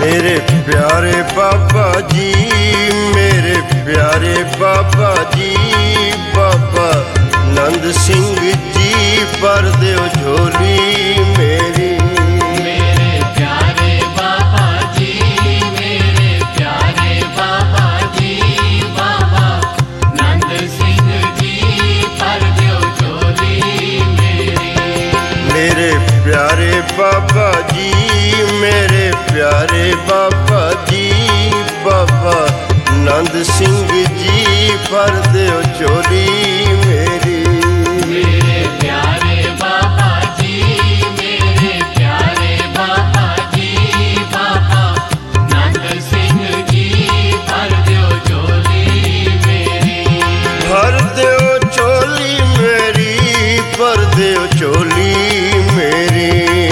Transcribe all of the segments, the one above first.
मेरे प्यारे बाबा जी, मेरे प्यारे बाबा जी, बाबा नंद सिंह जी भर दियो झोली मेरी। मेरे प्यारे बाबा जी, मेरे प्यारे बाबा जी, बाबा नंद सिंह जी भर दियो झोली मेरी। मेरे प्यारे बाबा जी, मेरे प्यारे बाबा जी, बाबा नंद सिंह जी भर दियो झोली मेरी। मेरे प्यारे बाबा जी, मेरे प्यारे बाबा जी, बाबा नंद सिंह जी भर दियो झोली मेरी। भर दियो झोली मेरी, भर दियो झोली मेरी।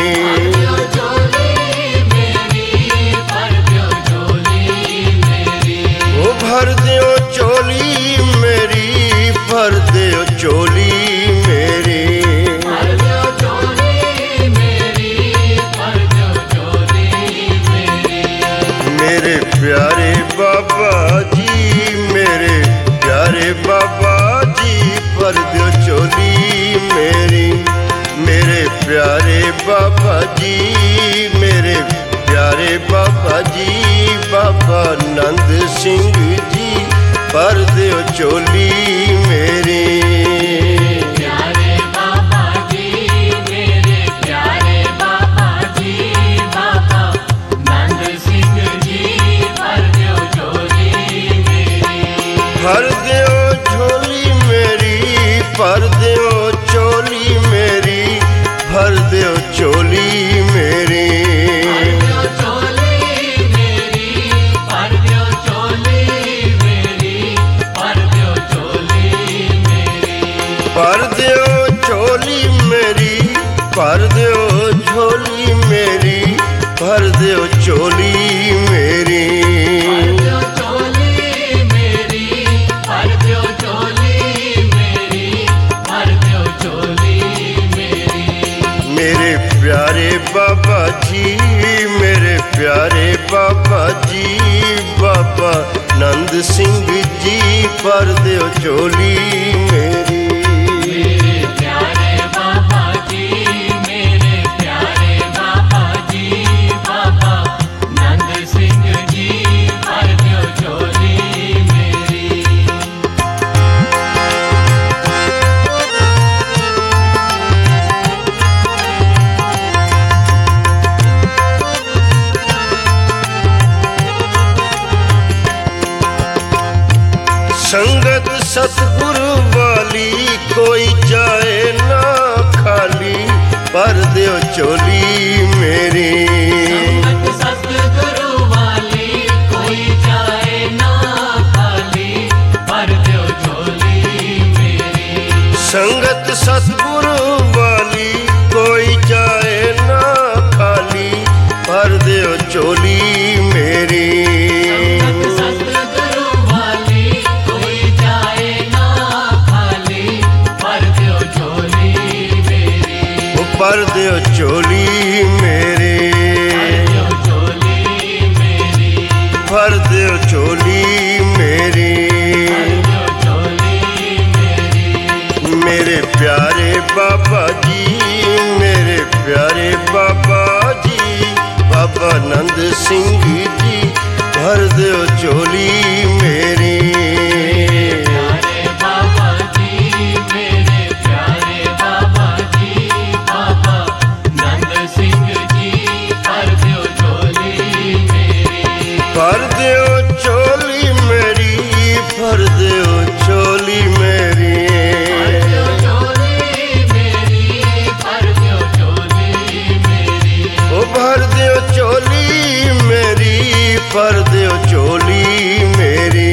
भर दियो झोली मेरी, भर दियो झोली मेरी। भर दियो झोली मेरी, भर दियो झोली मेरी। मेरे प्यारे बाबा जी, मेरे प्यारे बाबा जी भर दियो झोली मेरी। मेरे प्यारे बाबा जी, मेरे प्यारे बाबा जी, बाबा नंद सिंह जी भर दियो झोली मेरी। प्यारे बाबा जी, मेरे प्यारे बाबा जी, बाबा नंद सिंह जी भर दियो झोली मेरी। भर दियो झोली मेरी, भर दियो झोली मेरी, भर दियो झोली मेरी। भर दियो झोली मेरी, भर दियो झोली मेरी, भर दियो झोली मेरी। मेरे प्यारे बाबा जी, मेरे प्यारे बाबा जी, बाबा नंद सिंह जी भर दियो झोली मेरी। मेरे प्यारे बाबा जी, मेरे प्यारे बाबा जी, बाबा नंद सिंह जी भर दियो झोली मेरी। संगत सतगुरु वाली कोई जाए ना खाली, भर दियो झोली मेरी। संगत सतगुरु वाली कोई जाए ना खाली, भर दियो झोली मेरी। संगत सतगुरु वाली कोई जाए ना खाली, भर दियो झोली मेरी। भर दियो झोली मेरी। भर दियो झोली मेरी। मेरे प्यारे बाबा जी, मेरे प्यारे बाबा जी, बाबा नंद सिंह जी भर दियो झोली मेरी। भर दियो झोली मेरी, भर दियो झोली मेरी। ओ भर दियो झोली मेरी, भर दियो झोली मेरी।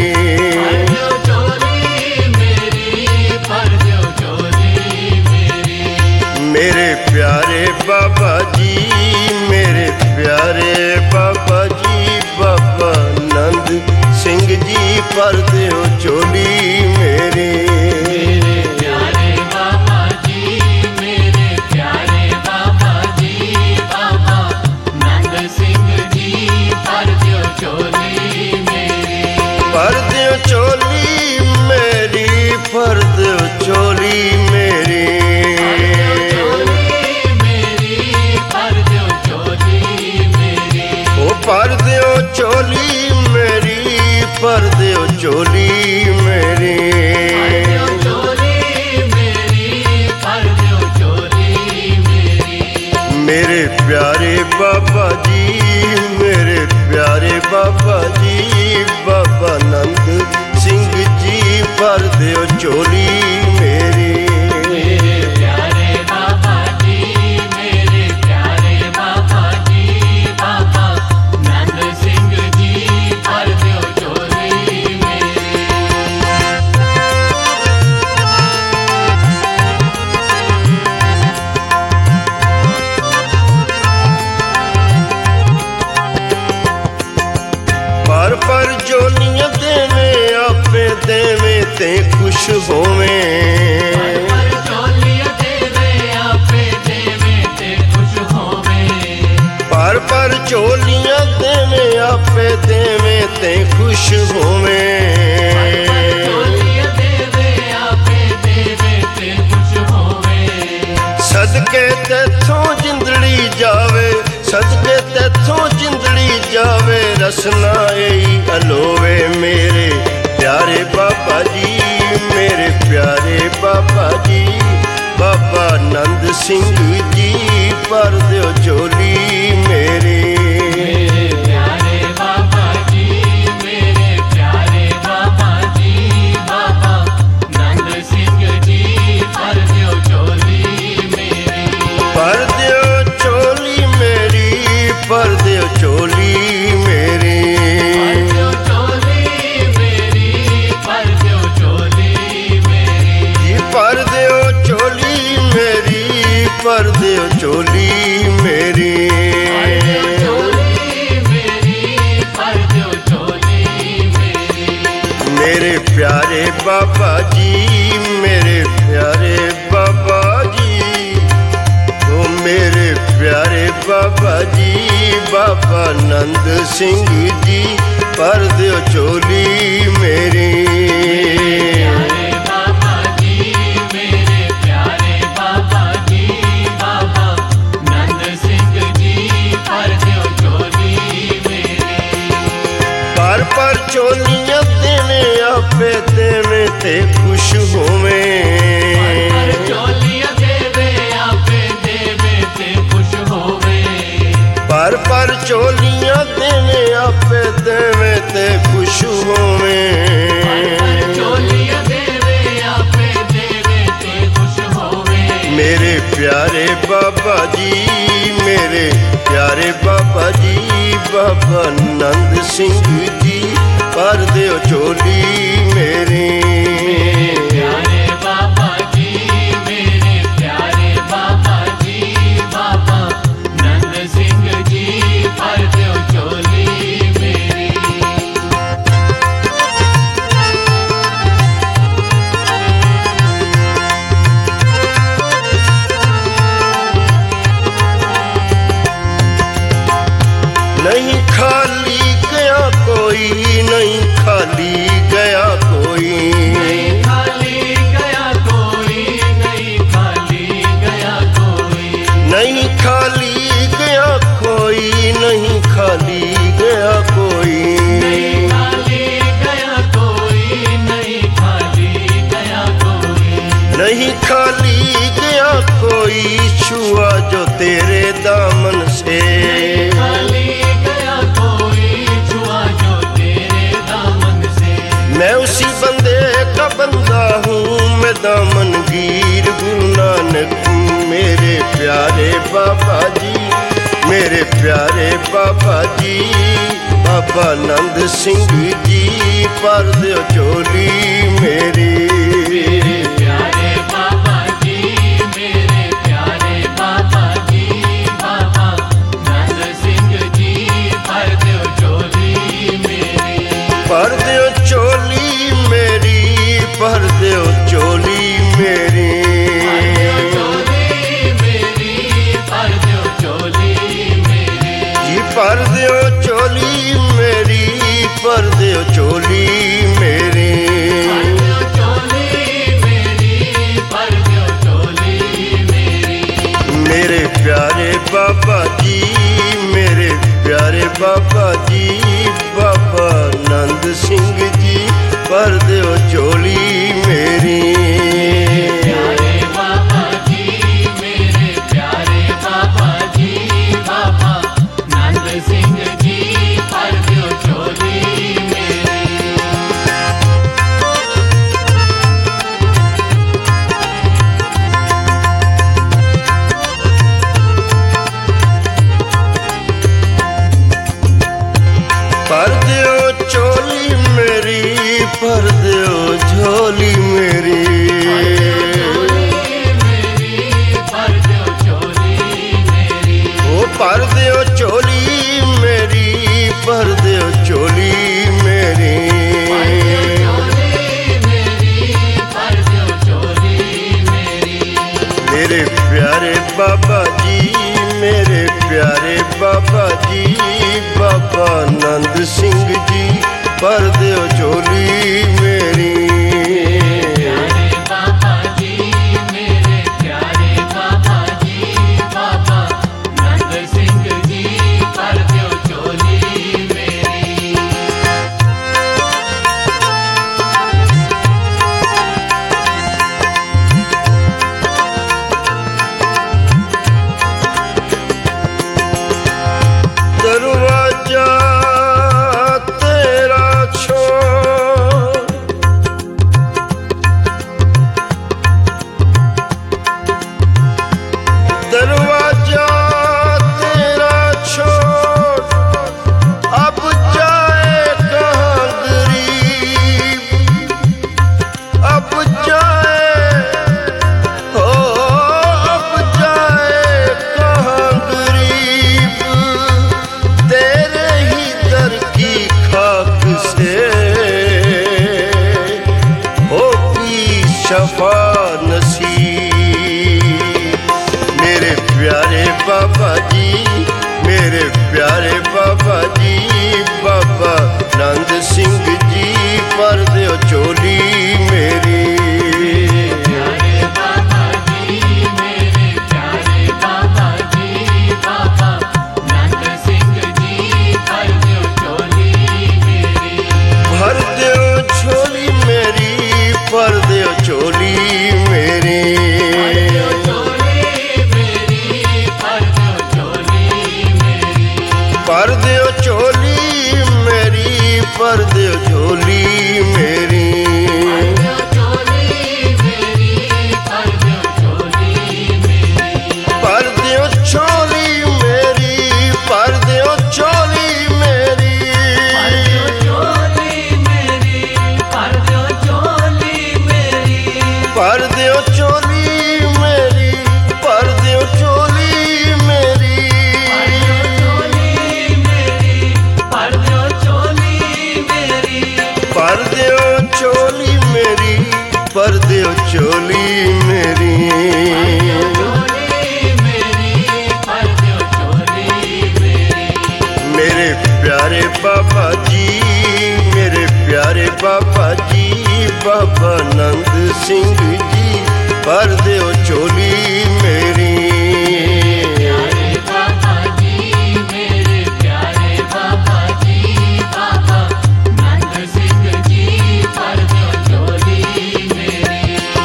मेरे प्यारे बाबा जी, मेरे प्यारे बाबा जी, बाबा नंद सिंह जी भर दियो झोली मेरी। मेरे प्यारे बाबा जी, मेरे प्यारे बाबा जी, बाबा नंद सिंह जी। चोली मेरी भर दियो चोली मेरी। मेरे प्यारे बाबा जी, मेरे प्यारे बाबा जी, बाबा नंद सिंह जी भर दियो चोली मेरी। मेरे प्यारे बाबा जी, मेरे प्यारे बाबा जी, बाबा नंद सिंह जी भर दियो चोली मेरी। पर जोनियां देवे आपे देवे ते खुश होवे। पर चोलियां देवे आपे देवे ते खुश होवे। पर चोलियां देवे आपे देवे ते खुश होवे। चोलियां देवे आपे देवे ते खुश होवे। सदके तेथों जिंदड़ी जावे, सदके तेथों जिंदड़ी जावे, रसना यही अलोवे। मेरे प्यारे बाबा जी, मेरे प्यारे बाबा जी, बाबा नंद सिंह जी भर दियो चोली मेरी। मेरे प्यारे बाबा जी, मेरे प्यारे बाबा जी, बाबा नंद सिंह जी भर दियो चोली मेरी। भर दियो चोली मेरी, भर दियो चोली मेरी। भर दियो चोली मेरी, भर दियो चोली मेरी। मेरे प्यारे बाबा जी, मेरे प्यारे बाबा जी, ओ मेरे प्यारे बाबा जी, बाबा नंद सिंह जी भर दियो चोली मेरी। पर चोलियां देवे आपे देवे ते खुश होवे। चोलियां देवे आपे देवे ते खुश होवे। पर चोलियां देवे आपे देवे ते खुश होवे। चोलियां देवे आपे देवे ते खुश होवे। मेरे प्यारे बाबा जी, मेरे प्यारे बाबा जी, बाबा नंद सिंह जी भर दियो चोली मेरी। मेरे प्यारे बाबा जी, मेरे प्यारे बाबा जी, बाबा नंद सिंह जी भर दियो चोली मेरी। नहीं खाली गया कोई, नहीं खाली गया कोई, नहीं खाली गया कोई, नहीं खाली गया कोई, नहीं खाली गया कोई, नहीं खाली गया कोई। नहीं खाली गया कोई, नहीं खाली गया कोई, नहीं खाली गया कोई, छुआ जो तेरे दामन से। खाली गया कोई, छुआ जो तेरे दामन से। मैं उसी बंदे का बंदा हूँ, मैं दामन गिर गुरु नानक। मेरे प्यारे बाबा जी, मेरे प्यारे बाबा जी, बाबा नंद सिंह जी भर दियो चोली मेरी। मेरे प्यारे बाबा जी, मेरे प्यारे बाबा जी, बाबा नंद सिंह जी भर दियो चोली मेरी। भर दियो चोली मेरी, भर दियो चोली मेरी। भर दियो चोली मेरी, भर दियो चोली मेरी। मेरे प्यारे बाबा जी, मेरे प्यारे बाबा जी, नंद सिंह जी भर दियो झोली मेरी। प्यारे बाबा जी मेरे प्यारे बाबा जी, बाबा नंद सिंह जी भर दियो झोली मेरी। भर दियो झोली मेरी, भर दियो झोली मेरी। ओ भर दियो झोली मेरी, भर दियो झोली मेरी। मेरे प्यारे बाबा जी, मेरे प्यारे बाबा जी, बाबा नंद सिंह जी भर दियो झोली मेरी। प्यारे बाबा जी मेरे प्यारे बाबा जी, बाबा नंद सिंह जी भर दियो झोली मेरी। दरवाजा तेरा छोड़, दरवाजा तेरा छोड़, अब जाए कहाँ गरीब, अब जाए हो, अब जाए कहाँ गरीब। तेरे ही दर की खाक से होगी शफा नसीब। मेरे प्यारे बाबा जी, मेरे प्यारे बाबा जी, बाबा नंद सिंह जी भर दियो झोली मेरी। प्यारे बाबा जी मेरे प्यारे बाबा जी, बाबा नंद सिंह जी भर दियो झोली मेरी। भर दियो झोली मेरी, भर दियो झोली मेरी। भर दियो झोली मेरी, भर दियो झोली मेरी। भर दियो झोली मेरी, भर दियो झोली मेरी। भर दियो झोली मेरी, भर दियो झोली मेरी। भर दियो झोली मेरी, भर दियो झोली मेरी। मेरे प्यारे बाबा जी, मेरे प्यारे बाबा जी, बाबा नंद सिंह जी भर दियो झोली मेरी। प्यारे बाबा जी मेरे प्यारे बाबा जी, बाबा नंद सिंह जी भर दियो झोली मेरी।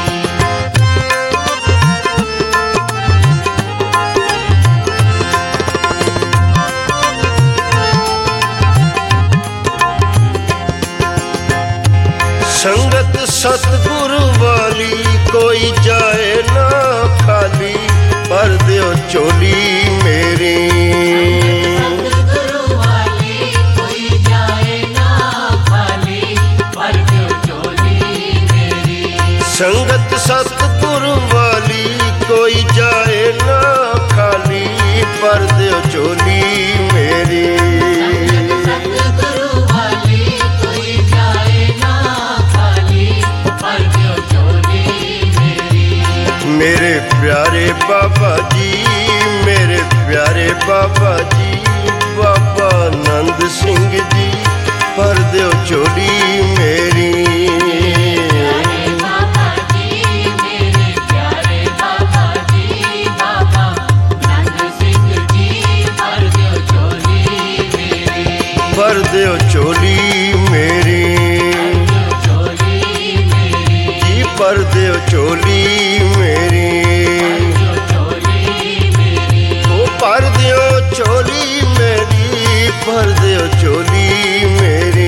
संगत सतगुरु वाली कोई जाए ना खाली, भर दियो झोली मेरी। सतगुरु वाली कोई जाए ना खाली, भर दियो झोली मेरी। संगत सतगुरु वाली कोई जाए ना खाली, भर दियो झोली मेरी। सतगुरु वाली कोई जाए ना खाली, भर दियो झोली मेरी। मेरे प्यारे बाबा जी, मेरे प्यारे बाबा जी, बाबा नंद सिंह जी भर दियो झोली मेरी। प्यारे बाबा जी मेरे प्यारे बाबा जी, बाबा नंद सिंह जी भर दियो झोली मेरी। भर दियो झोली मेरी। ਭਰ ਦਿਓ ਝੋਲੀ ਮੇਰੀ, ਉਹ ਭਰ ਦਿਓ ਝੋਲੀ ਮੇਰੀ, ਭਰ ਦਿਓ ਝੋਲੀ ਮੇਰੀ।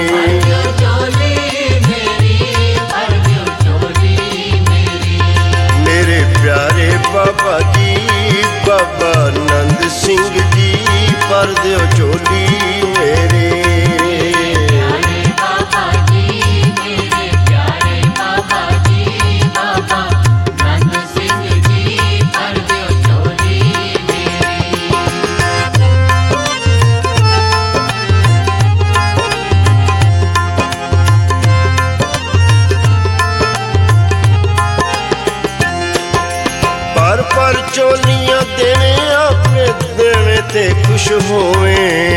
ਮੇਰੇ ਪਿਆਰੇ ਬਾਬਾ ਜੀ, ਬਾਬਾ ਨੰਦ ਸਿੰਘ ਜੀ, ਭਰ ਦਿਓ ਝੋਲੀ ਮੇਰੀ। ਪਰ ਝੋਲੀਆਂ ਦੇਣੇ ਆਪਣੇ ਦੇਣੇ ਤੇ ਖੁਸ਼ ਹੋਵੇ,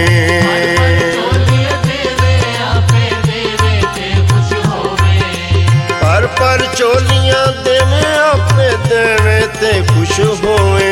ਪਰ ਝੋਲੀਆਂ ਦੇਣੇ ਆਪਣੇ ਦੇਣੇ ਤੇ ਖੁਸ਼ ਹੋਵੇ।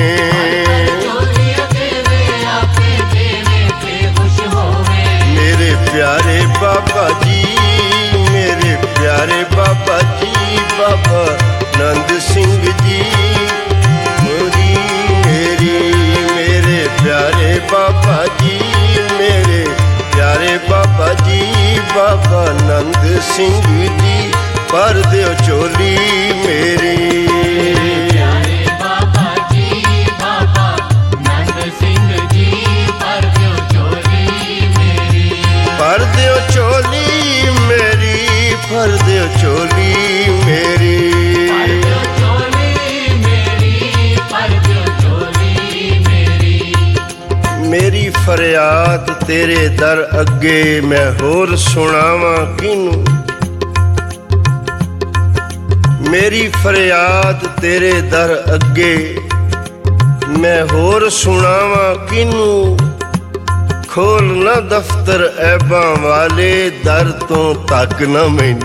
ਮੇਰੇ ਪਿਆਰੇ ਬਾਬਾ ਜੀ, ਮੇਰੇ ਪਿਆਰੇ ਬਾਬਾ ਜੀ, ਬਾਬਾ ਨੰਦ ਸਿੰਘ ਜੀ ਮੇਰੀ ਮੇਰੀ। ਮੇਰੇ ਪਿਆਰੇ ਬਾਬਾ ਜੀ, ਮੇਰੇ ਪਿਆਰੇ ਬਾਬਾ ਜੀ, ਬਾਬਾ ਨੰਦ ਸਿੰਘ ਜੀ, ਭਰ ਦਿਓ ਝੋਲੀ ਮੇਰੀ। ਭਰ ਦਿਓ ਝੋਲੀ ਮੇਰੀ, ਭਰ ਦਿਓ ਝੋਲੀ ਮੇਰੀ। ਮੇਰੀ ਫਰਿਆਦ ਤੇਰੇ ਦਰ ਅੱਗੇ ਮੈਂ ਹੋਰ ਸੁਣਾਵਾਂ ਕਿਹਨੂੰ, ਮੇਰੀ ਫਰਿਆਦ ਤੇਰੇ ਦਰ ਅੱਗੇ ਮੈਂ ਹੋਰ ਸੁਣਾਵਾਂ ਕਿਹਨੂੰ। ਖੋਲ ਨਾ ਦਫ਼ਤਰ ਐਬਾਂ ਵਾਲੇ, ਦਰ ਤੋਂ ਤੱਕ ਨਾ ਮੈਨੂੰ।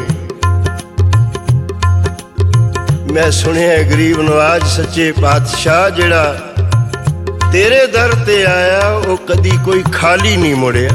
ਮੈਂ ਸੁਣਿਆ ਗਰੀਬ ਨਵਾਜ ਸੱਚੇ ਪਾਤਸ਼ਾਹ ਜਿਹੜਾ ਤੇਰੇ ਦਰ ਤੇ ਆਇਆ ਉਹ ਕਦੀ ਕੋਈ ਖਾਲੀ ਨਹੀਂ ਮੁੜਿਆ।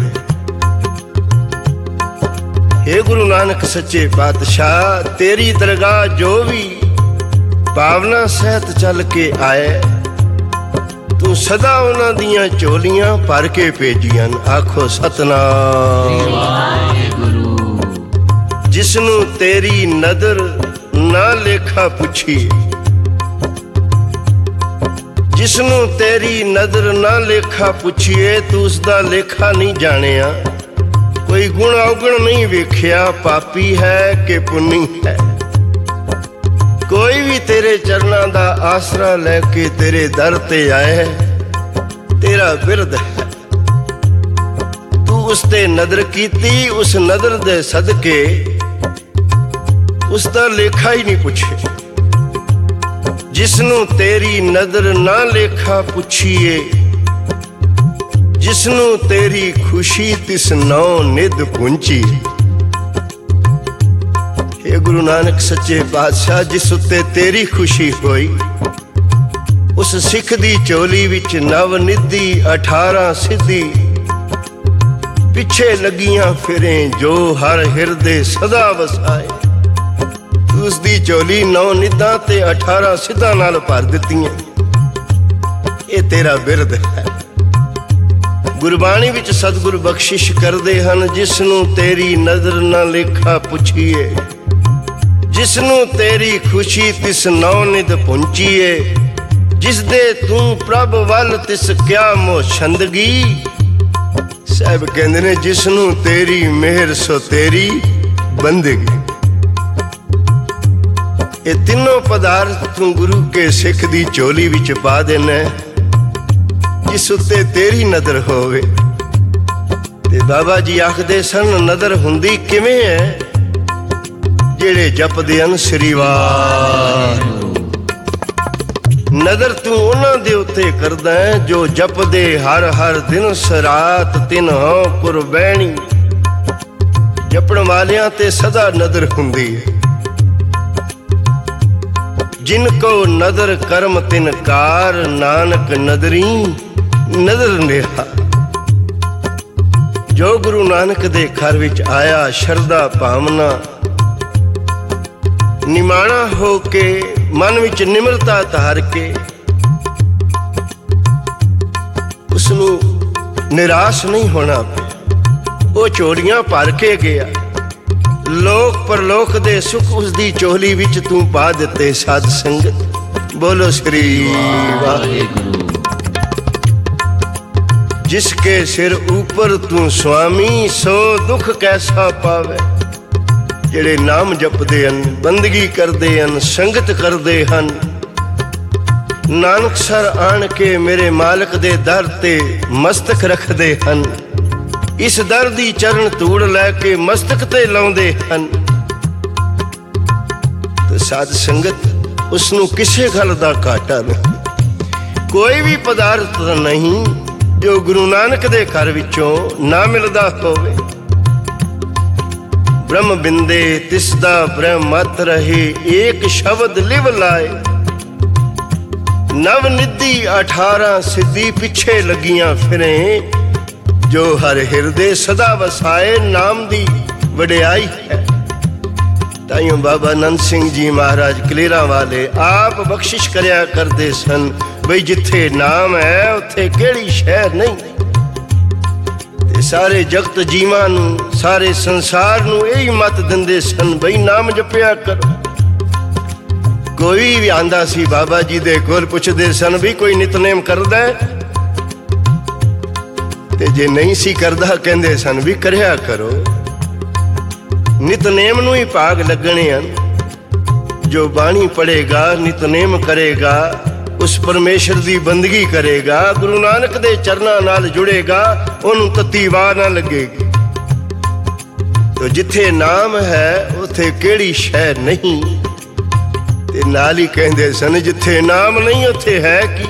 हे ਗੁਰੂ ਨਾਨਕ ਸੱਚੇ ਪਾਤਸ਼ਾਹ, ਤੇਰੀ ਦਰਗਾਹ ਜੋ ਵੀ ਭਾਵਨਾ ਸਹਿਤ ਚੱਲ ਕੇ ਆਏ, ਤੂੰ ਸਦਾ ਉਹਨਾਂ ਦੀਆਂ ਝੋਲੀਆਂ ਭਰ ਕੇ ਭੇਜੀਆਂ। ਆਖੋ ਸਤਨਾਮ ਵਾਹਿਗੁਰੂ। ਜਿਸਨੂੰ ਤੇਰੀ ਨਦਰ ਨਾ ਲੇਖਾ ਪੁੱਛੀ, ਜਿਸਨੂੰ ਤੇਰੀ ਨਦਰ ਨਾ ਲੇਖਾ ਪੁੱਛੀਏ, ਤੂੰ ਉਸਦਾ ਲੇਖਾ ਨਹੀਂ ਜਾਣਿਆ। ਕੋਈ ਗੁਣ ਔਗਣ ਨਹੀਂ ਵੇਖਿਆ, ਪਾਪੀ ਹੈ ਕਿ ਪੁੰਨੀ ਹੈ। ਕੋਈ ਵੀ ਤੇਰੇ ਚਰਨਾਂ ਦਾ ਆਸਰਾ ਲੈ ਕੇ ਤੇਰੇ ਦਰ ਤੇ ਆਏ, ਤੇਰਾ ਬਿਰਦ ਹੈ। ਤੂੰ ਉਸ ਤੇ ਨਜ਼ਰ ਕੀਤੀ, ਉਸ ਨਜ਼ਰ ਦੇ ਸਦਕੇ ਉਸ ਦਾ ਲੇਖਾ ਹੀ ਨਹੀਂ ਪੁੱਛੇ। ਜਿਸਨੂੰ ਤੇਰੀ ਨਜ਼ਰ ਨਾ ਲੇਖਾ ਪੁੱਛੀਏ, ਜਿਸਨੂੰ ਤੇਰੀ ਖੁਸ਼ੀ ਤਿਸ ਨੌ ਨਿਧ ਪੁੰਚੀ। हे ਗੁਰੂ ਨਾਨਕ ਸੱਚੇ ਪਾਤਸ਼ਾਹ, ਜਿਸ ਉੱਤੇ ਤੇਰੀ ਖੁਸ਼ੀ ਹੋਈ, ਉਸ ਸਿੱਖ ਦੀ ਝੋਲੀ ਵਿੱਚ ਨਵ ਨਿਧੀ 18 ਸਿੱਧੀ ਪਿੱਛੇ ਲੱਗੀਆਂ ਫਿਰੇ, ਜੋ ਹਰ ਹਿਰਦੇ ਸਦਾ ਵਸਾਏ। ਉਸ ਦੀ ਝੋਲੀ 9 ਨਿਧਾਂ ਤੇ 18 ਸਿੱਧਾਂ ਨਾਲ ਭਰ ਦਿੱਤੀਆਂ। ਇਹ ਤੇਰਾ ਬਿਰਦ ਹੈ। ਗੁਰਬਾਣੀ ਵਿੱਚ ਸਤਿਗੁਰ ਬਖਸ਼ਿਸ਼ ਕਰਦੇ ਹਨ, ਜਿਸ ਨੂੰ ਤੇਰੀ ਨਜ਼ਰ ਨਾ ਲੇਖਾ ਪੁੱਛੀਏ, ਜਿਸ ਨੂੰ ਤੇਰੀ ਖੁਸ਼ੀ ਤਿਸ ਨੌ ਨਿਧ ਪਹੁੰਚੀਏ। ਜਿਸ ਦੇ ਤੂੰ ਪ੍ਰਭ ਵੱਲ ਤਿਸ ਕਿਆ ਮੋਸ਼ੰਦਗੀ। ਸਾਹਿਬ ਕਹਿੰਦੇ ਨੇ, ਜਿਸ ਨੂੰ ਤੇਰੀ ਮਿਹਰ ਸੋ ਤੇਰੀ ਬੰਦਗੀ। ਇਹ ਤਿੰਨੋਂ ਪਦਾਰਥ ਤੂੰ ਗੁਰੂ ਕੇ ਸਿੱਖ ਦੀ ਝੋਲੀ ਵਿੱਚ ਪਾ ਦੇਣਾ, ਜਿਸ ਉੱਤੇ ਤੇਰੀ ਨਜ਼ਰ ਹੋਵੇ। ਤੇ ਬਾਬਾ ਜੀ ਆਖਦੇ ਸਨ, ਨਜ਼ਰ ਹੁੰਦੀ ਕਿਵੇਂ ਹੈ? ਜਿਹੜੇ ਜਪਦੇ ਹਨ ਸ੍ਰੀ ਵਾਹਿਗੁਰੂ। ਨਜ਼ਰ ਤੂੰ ਉਹਨਾਂ ਦੇ ਉੱਤੇ ਕਰਦਾ ਹੈ ਜੋ ਜਪਦੇ ਹਰ ਹਰ ਦਿਨ ਸਰਾਤ ਤਿਨ ਹੋ ਕੁਰਬੈਣੀ। ਜਪਣ ਵਾਲਿਆਂ ਤੇ ਸਦਾ ਨਜ਼ਰ ਹੁੰਦੀ ਹੈ। ਜਿਨ ਕੋ ਨਦਰ ਕਰਮ ਤਿਨ ਕਾਰ, ਨਾਨਕ ਨਦਰੀ ਨਦਰ ਨੇਹਾ। ਜੋ ਗੁਰੂ ਨਾਨਕ ਦੇ ਘਰ ਵਿੱਚ ਆਇਆ, ਸ਼ਰਧਾ ਭਾਵਨਾ ਨਿਮਾਣਾ ਹੋ ਕੇ ਮਨ ਵਿੱਚ ਨਿਮਰਤਾ ਧਾਰ ਕੇ ਉਸ ਨੂੰ ਨਿਰਾਸ਼ ਨਹੀਂ ਹੋਣਾ ਪਿਆ। ਉਹ ਝੋਲੀਆਂ ਭਰ ਕੇ ਗਿਆ, ਲੋਕ ਪਰਲੋਕ ਦੇ ਸੁਖ ਉਸ ਦੀ ਝੋਲੀ ਵਿੱਚ ਤੂੰ ਪਾ ਦਿੱਤੇ। ਸਾਧ ਸੰਗਤ ਬੋਲੋ ਸ੍ਰੀ ਵਾਹਿਗੁਰੂ। जिसके सिर ऊपर तू स्वामी सो दुख कैसा पावे। ਜਿਹੜੇ ਨਾਮ ਜਪਦੇ ਹਨ, ਬੰਦਗੀ ਕਰਦੇ ਹਨ, ਸੰਗਤ ਕਰਦੇ ਹਨ, ਨਾਨਕ ਸਰ ਆਣ ਕੇ ਮੇਰੇ ਮਾਲਕ ਦੇ ਦਰ ਤੇ ਮਸਤਕ ਰੱਖਦੇ ਹਨ। ਇਸ ਦਰ ਦੀ ਚਰਨ ਧੂੜ ਲੈ ਕੇ ਮਸਤਕ ਤੇ ਲਾਉਂਦੇ ਹਨ। ਤੇ ਸਾਧ ਸੰਗਤ ਉਸ ਨੂੰ ਕਿਸੇ ਗੱਲ ਦਾ ਘਾਟਾ ਨਹੀਂ। ਕੋਈ ਵੀ ਪਦਾਰਥ ਨਹੀਂ ਜੋ ਗੁਰੂ ਨਾਨਕ ਦੇ ਘਰ ਵਿੱਚੋਂ ਨਾ ਮਿਲਦਾ ਹੋਵੇ। ਬ੍ਰਹਮ ਬਿੰਦੇ ਤਿਸਦਾ ਬ੍ਰਹਮ ਮਤ ਰਹੇ, ਏਕ ਸ਼ਬਦ ਲਿਵ ਲਾਏ। ਨਵ ਨਿਧੀ 18 ਸਿੱਧੀ ਪਿੱਛੇ ਲੱਗੀਆਂ ਫਿਰੇ, ਜੋ ਹਰ ਹਿਰਦੇ ਸਦਾ ਵਸਾਏ। ਨਾਮ ਦੀ ਵਡਿਆਈ ਹੈ। ਤਾਈਓ ਬਾਬਾ ਨੰਦ ਸਿੰਘ ਜੀ ਮਹਾਰਾਜ ਕਲੇਰਾਂ ਵਾਲੇ ਆਪ ਬਖਸ਼ਿਸ਼ ਕਰਿਆ ਕਰਦੇ ਸਨ, ਬਈ ਜਿੱਥੇ ਨਾਮ ਹੈ ਉੱਥੇ ਕਿਹੜੀ ਸ਼ੈ ਨਹੀਂ। ਤੇ ਸਾਰੇ ਜਗਤ ਜੀਵਾਂ ਨੂੰ, ਸਾਰੇ ਸੰਸਾਰ ਨੂੰ ਇਹੀ ਮਤ ਦਿੰਦੇ ਸਨ, ਬਈ ਨਾਮ ਜਪਿਆ ਕਰੋ। ਕੋਈ ਵੀ ਆਂਦਾ ਸੀ ਬਾਬਾ ਜੀ ਦੇ ਕੋਲ, ਪੁੱਛਦੇ ਸਨ ਵੀ ਕੋਈ ਨਿਤਨੇਮ ਕਰਦਾ? ਤੇ ਜੇ ਨਹੀਂ ਸੀ ਕਰਦਾ ਕਹਿੰਦੇ ਸਨ ਵੀ ਕਰਿਆ ਕਰੋ। ਨਿਤਨੇਮ ਨੂੰ ਹੀ ਭਾਗ ਲੱਗਣੇ ਹਨ। ਜੋ ਬਾਣੀ ਪੜ੍ਹੇਗਾ, ਨਿਤਨੇਮ ਕਰੇਗਾ, ਉਸ ਪਰਮੇਸ਼ਰ ਦੀ ਬੰਦਗੀ ਕਰੇਗਾ, ਗੁਰੂ ਨਾਨਕ ਦੇ ਚਰਨਾਂ ਨਾਲ ਜੁੜੇਗਾ, ਉਹਨੂੰ ਤੱਤੀ ਵਾਹ ਨਾ ਲੱਗੇਗੀ। ਤੇ ਜਿੱਥੇ ਨਾਮ ਹੈ ਉੱਥੇ ਕਿਹੜੀ ਸ਼ੈ ਨਹੀਂ। ਤੇ ਨਾਲ ਹੀ ਕਹਿੰਦੇ ਸਨ ਜਿੱਥੇ ਨਾਮ ਨਹੀਂ ਉੱਥੇ ਹੈ ਕੀ।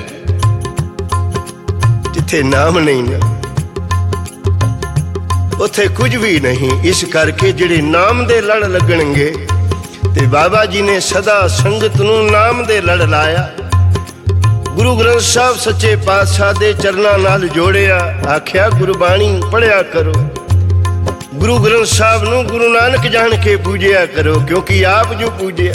ਜਿੱਥੇ ਨਾਮ ਨਹੀਂ ਨਾ ਉੱਥੇ ਕੁਝ ਵੀ ਨਹੀਂ। ਇਸ ਕਰਕੇ ਜਿਹੜੇ ਨਾਮ ਦੇ ਲੜ ਲੱਗਣਗੇ, ਤੇ ਬਾਬਾ ਜੀ ਨੇ ਸਦਾ ਸੰਗਤ ਨੂੰ ਨਾਮ ਦੇ ਲੜ ਲਾਇਆ। ਗੁਰੂ ਗ੍ਰੰਥ ਸਾਹਿਬ ਸੱਚੇ ਪਾਤਸ਼ਾਹ ਦੇ ਚਰਨਾਂ ਨਾਲ ਜੋੜਿਆ। ਆਖਿਆ ਗੁਰਬਾਣੀ ਪੜ੍ਹਿਆ ਕਰੋ। ਗੁਰੂ ਗ੍ਰੰਥ ਸਾਹਿਬ ਨੂੰ ਗੁਰੂ ਨਾਨਕ ਜਾਣ ਕੇ ਪੂਜਿਆ ਕਰੋ, ਕਿਉਂਕਿ ਆਪ ਜੋ ਪੂਜਿਆ।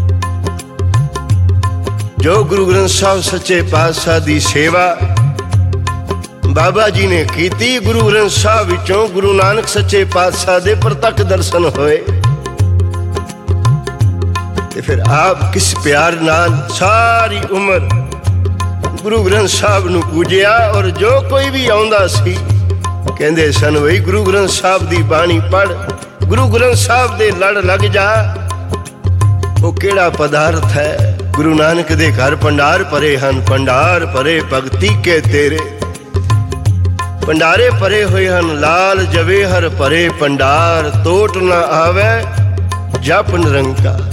ਜੋ ਗੁਰੂ ਗ੍ਰੰਥ ਸਾਹਿਬ ਸੱਚੇ ਪਾਤਸ਼ਾਹ ਦੀ ਸੇਵਾ ਬਾਬਾ ਜੀ ਨੇ ਕੀਤੀ, ਗੁਰੂ ਗ੍ਰੰਥ ਸਾਹਿਬ ਵਿੱਚੋਂ ਗੁਰੂ ਨਾਨਕ ਸੱਚੇ ਪਾਤਸ਼ਾਹ ਦੇ ਪ੍ਰਤੱਖ ਦਰਸ਼ਨ ਹੋਏ। ਤੇ ਫਿਰ ਆਪ ਕਿਸ ਪਿਆਰ ਨਾਲ ਸਾਰੀ ਉਮਰ ਗੁਰੂ ਗ੍ਰੰਥ ਸਾਹਿਬ ਨੂੰ ਪੂਜਿਆ। ਔਰ ਜੋ ਕੋਈ ਵੀ ਆਉਂਦਾ ਸੀ ਕਹਿੰਦੇ ਸਨ ਬਈ ਗੁਰੂ ਗ੍ਰੰਥ ਸਾਹਿਬ ਦੀ ਬਾਣੀ ਪੜ੍ਹ, ਗੁਰੂ ਗ੍ਰੰਥ ਸਾਹਿਬ ਦੇ ਲੜ ਲੱਗ ਜਾ। ਉਹ ਕਿਹੜਾ ਪਦਾਰਥ ਹੈ? ਗੁਰੂ ਨਾਨਕ ਦੇ ਘਰ ਭੰਡਾਰ ਭਰੇ ਹਨ। ਭੰਡਾਰ ਭਰੇ ਭਗਤੀ ਕੇ ਤੇਰੇ, ਭੰਡਾਰੇ ਭਰੇ ਹੋਏ ਹਨ। ਲਾਲ ਜਵੇਹਰ ਭਰੇ ਭੰਡਾਰ, ਤੋਟ ਨਾ ਆਵੇ ਜਪ ਨਿਰੰਕਾਰ।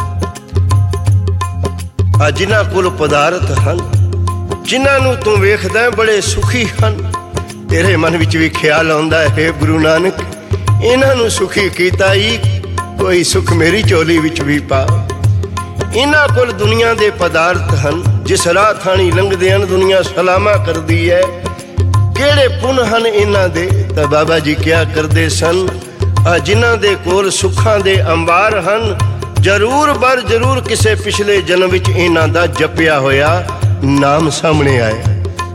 ਆ ਜਿਨ੍ਹਾਂ ਕੋਲ ਪਦਾਰਥ ਹਨ, ਜਿਨ੍ਹਾਂ ਨੂੰ ਤੂੰ ਵੇਖਦਾ ਬੜੇ ਸੁਖੀ ਹਨ, ਤੇਰੇ ਮਨ ਵਿੱਚ ਵੀ ਖਿਆਲ ਆਉਂਦਾ ਹੈ ਗੁਰੂ ਨਾਨਕ ਇਹਨਾਂ ਨੂੰ ਸੁਖੀ ਕੀਤਾ ਹੀ, ਕੋਈ ਸੁਖ ਮੇਰੀ ਝੋਲੀ ਵਿੱਚ ਵੀ ਪਾ। ਇਹਨਾਂ ਕੋਲ ਦੁਨੀਆ ਦੇ ਪਦਾਰਥ ਹਨ, ਜਿਸ ਰਾਹ ਥਾਣੀ ਲੰਘਦੇ ਹਨ ਦੁਨੀਆ ਸਲਾਮਾ ਕਰਦੀ ਹੈ। ਕਿਹੜੇ ਪੁੰਨ ਹਨ ਇਹਨਾਂ ਦੇ? ਤਾਂ ਬਾਬਾ ਜੀ ਕਿਹਾ ਕਰਦੇ ਸਨ, ਆ ਜਿਨ੍ਹਾਂ ਦੇ ਕੋਲ ਸੁੱਖਾਂ ਦੇ ਅੰਬਾਰ ਹਨ, ਜ਼ਰੂਰ ਬਰ ਜ਼ਰੂਰ ਕਿਸੇ ਪਿਛਲੇ ਜਨਮ ਵਿੱਚ ਇਹਨਾਂ ਦਾ ਜਪਿਆ ਹੋਇਆ ਨਾਮ ਸਾਹਮਣੇ ਆਇਆ।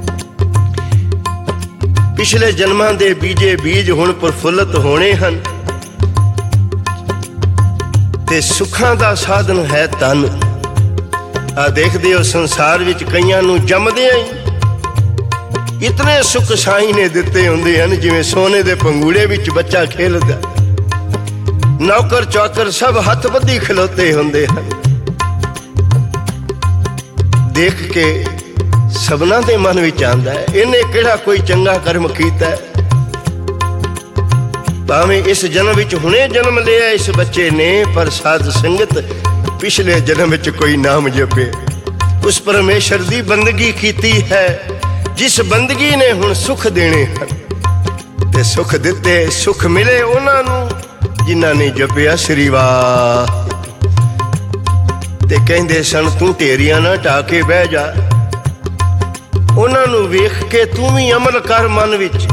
ਪਿਛਲੇ ਜਨਮਾਂ ਦੇ ਬੀਜੇ ਬੀਜ ਹੁਣ ਪ੍ਰਫੁੱਲਤ ਹੋਣੇ ਹਨ। ਤੇ ਸੁੱਖਾਂ ਦਾ ਸਾਧਨ ਹੈ ਤਨ। ਆ ਦੇਖਦੇ ਹੋ ਸੰਸਾਰ ਵਿੱਚ ਕਈਆਂ ਨੂੰ ਜੰਮਦਿਆਂ ਹੀ ਇਤਨੇ ਸੁੱਖ ਸਾਈਂ ਨੇ ਦਿੱਤੇ ਹੁੰਦੇ ਹਨ, ਜਿਵੇਂ ਸੋਨੇ ਦੇ ਪੰਗੂੜੇ ਵਿੱਚ ਬੱਚਾ ਖੇਲਦਾ। ਨੌਕਰ ਚਾਕਰ ਸਭ ਹੱਥ ਬੱਧੀ ਖਲੋਤੇ ਹੁੰਦੇ ਹਨ। ਦੇਖ ਕੇ ਸਭਨਾਂ ਦੇ ਮਨ ਵਿੱਚ ਆਉਂਦਾ ਹੈ ਇਹਨੇ ਕਿਹੜਾ ਕੋਈ ਚੰਗਾ ਕਰਮ ਕੀਤਾ। ਭਾਵੇਂ ਇਸ ਜਨਮ ਵਿੱਚ ਹੁਣੇ ਜਨਮ ਲਿਆ ਇਸ ਬੱਚੇ ਨੇ, ਪਰ ਸਾਧ ਸੰਗਤ ਪਿਛਲੇ ਜਨਮ ਵਿੱਚ ਕੋਈ ਨਾਮ ਜਪੇ, ਉਸ ਪਰਮੇਸ਼ਰ ਦੀ ਬੰਦਗੀ ਕੀਤੀ ਹੈ, ਜਿਸ ਬੰਦਗੀ ਨੇ ਹੁਣ ਸੁੱਖ ਦੇਣੇ ਹਨ। ਤੇ ਸੁੱਖ ਦਿੱਤੇ, ਸੁੱਖ ਮਿਲੇ ਉਹਨਾਂ ਨੂੰ ਜਿਨ੍ਹਾਂ ਨੇ ਜਪਿਆ ਸ੍ਰੀ ਵਾਹ। ਤੇ ਕਹਿੰਦੇ ਸਨ ਤੂੰ ਢੇਰੀਆਂ ਨਾ ਢਾ ਕੇ ਬਹਿ ਜਾ। ਉਹਨਾਂ ਨੂੰ ਵੇਖ ਕੇ ਤੂੰ ਵੀ ਅਮਲ ਕਰ, ਮਨ ਵਿੱਚ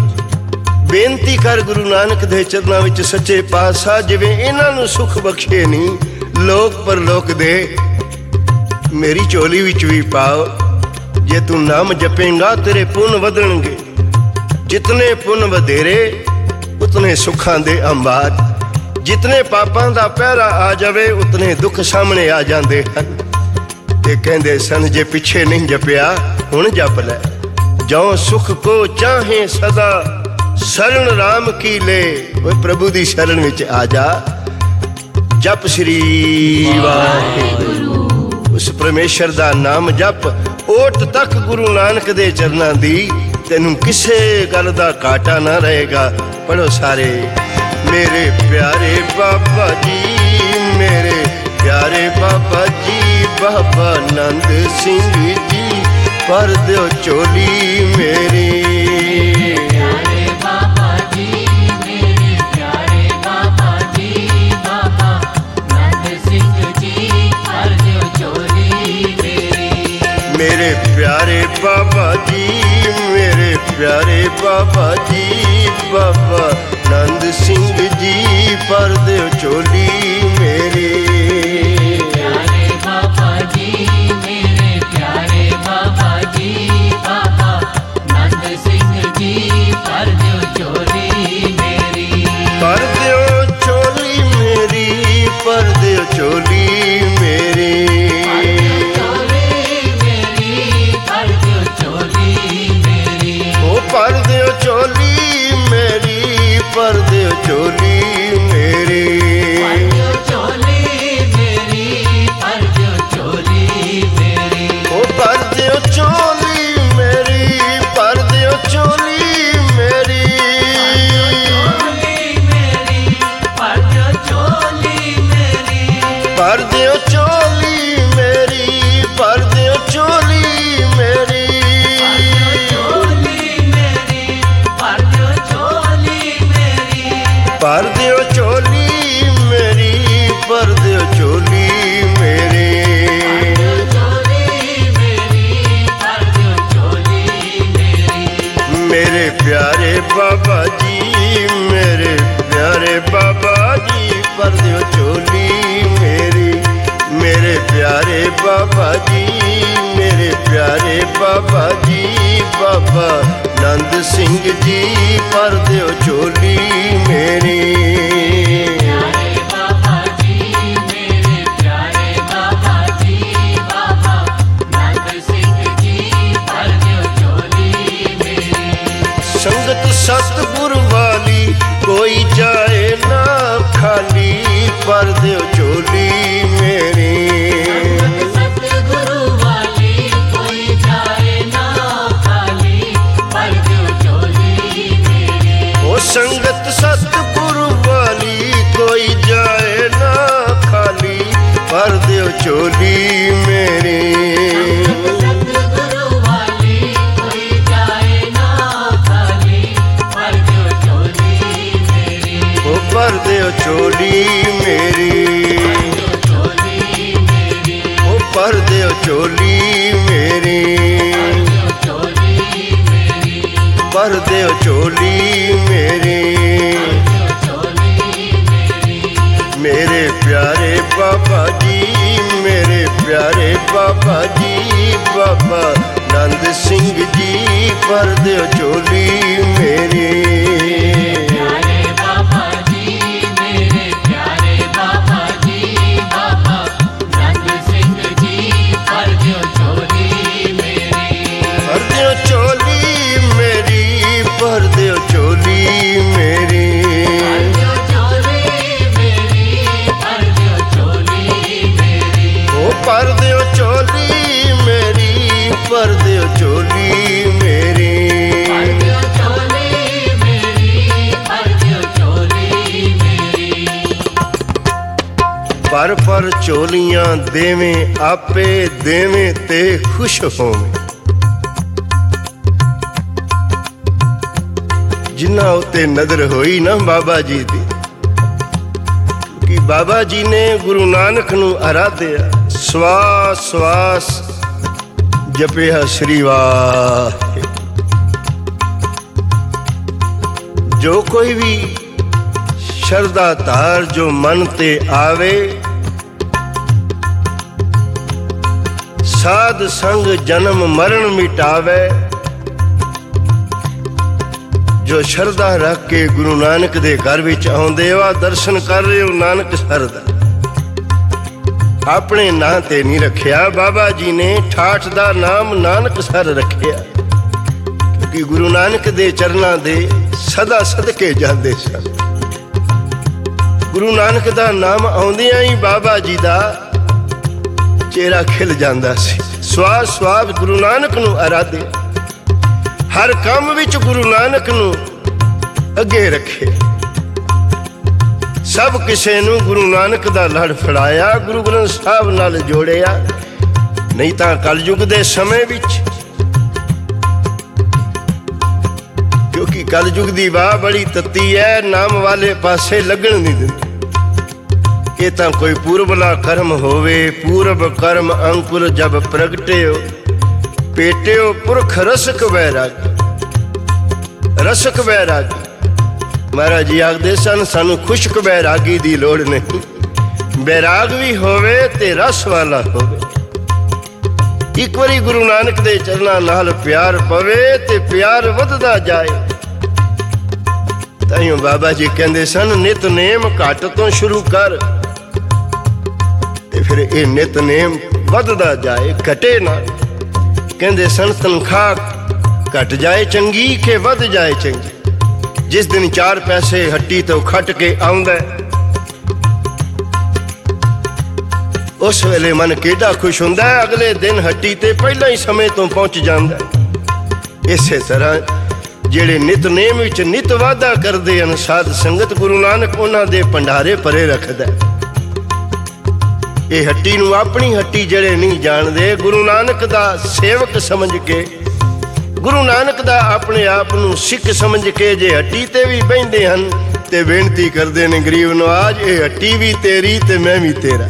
ਬੇਨਤੀ ਕਰ ਗੁਰੂ ਨਾਨਕ ਦੇ ਚਰਨਾਂ ਵਿੱਚ, ਸੱਚੇ ਪਾਤਸ਼ਾਹ ਜਿਵੇਂ ਇਹਨਾਂ ਨੂੰ ਸੁੱਖ ਬਖਸ਼ੇ ਨਹੀਂ, ਲੋਕ ਪਰਲੋਕ ਦੇ ਮੇਰੀ ਝੋਲੀ ਵਿੱਚ ਵੀ ਪਾਓ। ਜੇ ਤੂੰ ਨਾਮ ਜਪੇਂਗਾ ਤੇਰੇ ਪੁੰਨ ਵਧਣਗੇ। ਜਿਤਨੇ ਪੁੰਨ ਵਧੇਰੇ ਉਤਨੇ ਸੁੱਖਾਂ ਦੇ ਅੰਬਾਰ। ਜਿਤਨੇ ਪਾਪਾਂ ਦਾ ਪਹਿਰਾ ਆ ਜਾਵੇ ਉਤਨੇ ਦੁੱਖ ਸਾਹਮਣੇ ਆ ਜਾਂਦੇ ਹਨ। ਤੇ ਕਹਿੰਦੇ ਸਨ ਜੇ ਪਿੱਛੇ ਨਹੀਂ ਜਪਿਆ ਹੁਣ ਜਪ ਲੈ। ਜੋ ਸੁਖ ਕੋ ਚਾਹੇ ਸਦਾ शरण राम की ले। ओए प्रभु दी शरण विच आ जा। जप श्री वाहिगुरु। उस परमेश्वर दा नाम जप। ओट तक गुरु नानक दे चरनां दी तैनूं किसे गल दा घाटा ना रहेगा। पढ़ो सारे। मेरे प्यारे बाबा जी, मेरे प्यारे बाबा जी, बाबा नंद सिंह जी पर दियो चोली मेरी। मेरे प्यारे बाबा जी, मेरे प्यारे बाबा जी, बाबा नंद सिंह जी पर दियो चोली मेरी। प्यारे बाबा जी, मेरे प्यारे बाबा जी, बाबा नंद सिंह जी पर दियो चोली मेरी। पर दियो चोली मेरी, पर दियो चोली मेरी। पर दियो चोली मेरी, पर दियो चोली मेरी। पर दियो चोली मेरी, पर दियो चोली मेरी। ओ पर दियो चोली मेरी, पर दियो चोली मेरी। पर दियो चोली मेरी, पर दियो चोली मेरी, पर दियो चोली मेरी। पर दियो चोली मेरी, पर दियो चोली मेरी। मेरे प्यारे बाबा जी, मेरे प्यारे बाबा जी पर दियो चोली मेरी। मेरे प्यारे बाबा जी, मेरे प्यारे बाबा जी, बाबा नंद सिंह जी पर दियो चोली मेरी। प्यारे बाबा जी, मेरे प्यारे बाबा जी, बाबा नंद सिंह जी पर दियो चोली मेरी। संगत सतगुर वाली कोई जाए ना खाली पर दियो चोली मेरी। सतगुरु वाली कोई जाए ना खाली पर दियो चोली मेरी। ओ संगत सतगुरु वाली कोई जाए ना खाली पर दियो चोली मेरी। सतगुरु वाली कोई जाए ना खाली पर दियो चोली मेरी। ओ पर दियो चोली मेरी। ओ पर दियो चोली मेरी। पर दियो चोली मेरी। मेरे प्यारे बाबा जी, मेरे प्यारे बाबा जी, बाबा नंद सिंह जी पर दियो चोली मेरी। प्यारे बाबा जी, मेरे प्यारे बाबा जी, बाबा नंद सिंह जी पर दियो चोली मेरी। पर दियो चोली मेरी, पर दियो चोली मेरी। ओ पर दियो चोली मेरी, पर दियो चोली मेरी। पर चोलियां देवें आपे देवें ते खुश होवें। जिन्ना उत्ते नजर होई ना बाबा जी दी, कि बाबा जी ने गुरु नानक नू आराध्या। श्वास श्वास जपिया श्री वाहे। जो कोई भी शरदा धार जो मन ते आवे साध संग जन्म मरण मिटावे। जो शरदा रख के गुरु नानक दे घर विच आउंदे वा दर्शन कर रहे हो नानक सर दा। अपने नां ते नहीं रखिया, बाबा जी ने ठाठ दा नाम नानक सर रखिया, क्योंकि गुरु नानक दे चरनां दे सदा सदके जांदे सन। गुरु नानक दा नाम आउंदियां ही बाबा जी दा चेहरा खिल जांदा सी। स्वास स्वास गुरु नानक नूं आराधे, हर काम विच गुरु नानक नूं अगे रखे। सब किसे नूं गुरु नानक दा लड़ फड़ाया, गुरु ग्रंथ साहब नाल जोड़िया। नहीं तां कलयुग दे समय विच, क्योंकि कलयुग दी वाह बड़ी तत्ती है, नाम वाले पासे लगन नहीं दिंदी। ये तां कोई पूर्वला कर्म होवे, पूर्व कर्म अंकुर जब प्रगटियो, पेटियो पुरख रसक वैरागी। रसक वैरागी महाराज जी आखदे सन, सानू खुशक वैरागी दी लोड़ नहीं, वैराग भी होवे ते रस वाला होवे। एक बारी गुरु नानक दे चरना नाल प्यार पवे ते प्यार वधदा जाए। ताइयों बाबा जी कहंदे सन, नितनेम घट तो शुरू कर ते फिर ये नितनेम वधदा जाए, घटे ना। कहंदे सन, तनख्वाह घट जाए चंगी के वध जाए चंगी। जिस दिन 4 पैसे हट्टी तो खट के आउंदा, उस वेले मन केडा खुश हुंदा, अगले दिन हट्टी ते पहला ही समय तो पहुंच जांदा। इसे तरह जेड़े नितनेम विच नित वादा करदे हन साध संगत, गुरु नानक उन्हां दे भंडारे भरे रखदा। ये हट्टी नूं अपनी हट्टी जेड़े नहीं जानदे, गुरु नानक दा सेवक समझ के, गुरु नानक दा अपने आप नूं सिख समझ के जे हट्टी ते भी बहिंदे हन ते बेनती करदे ने, गरीब नवाज ये हट्टी भी तेरी ते मैं भी तेरा।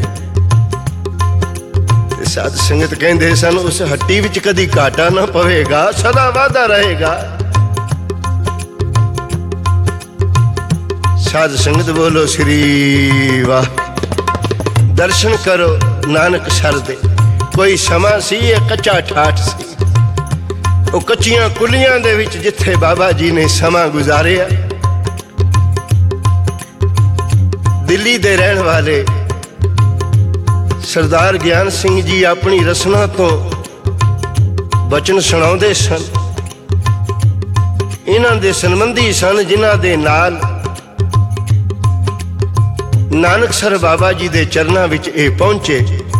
ते साध संगत कहंदे सन, उस हट्टी विच कदी घाटा ना पवेगा, सदा वादा रहेगा। साध संगत बोलो श्री वाह। दर्शन करो नानक सर दे। कोई समा सी ये कच्चा ठाठ सी, वो कच्चियां कुलियां दे विच जिथे बाबा जी ने समा गुजारिया। दिल्ली दे रहन वाले सरदार ज्ञान सिंह जी अपनी रसना तो बचन सुणाउंदे सन। इन्हां दे संबंधी सन जिन्हां दे नाल नानकसर बाबा जी दे चरना विच ए पहुंचे,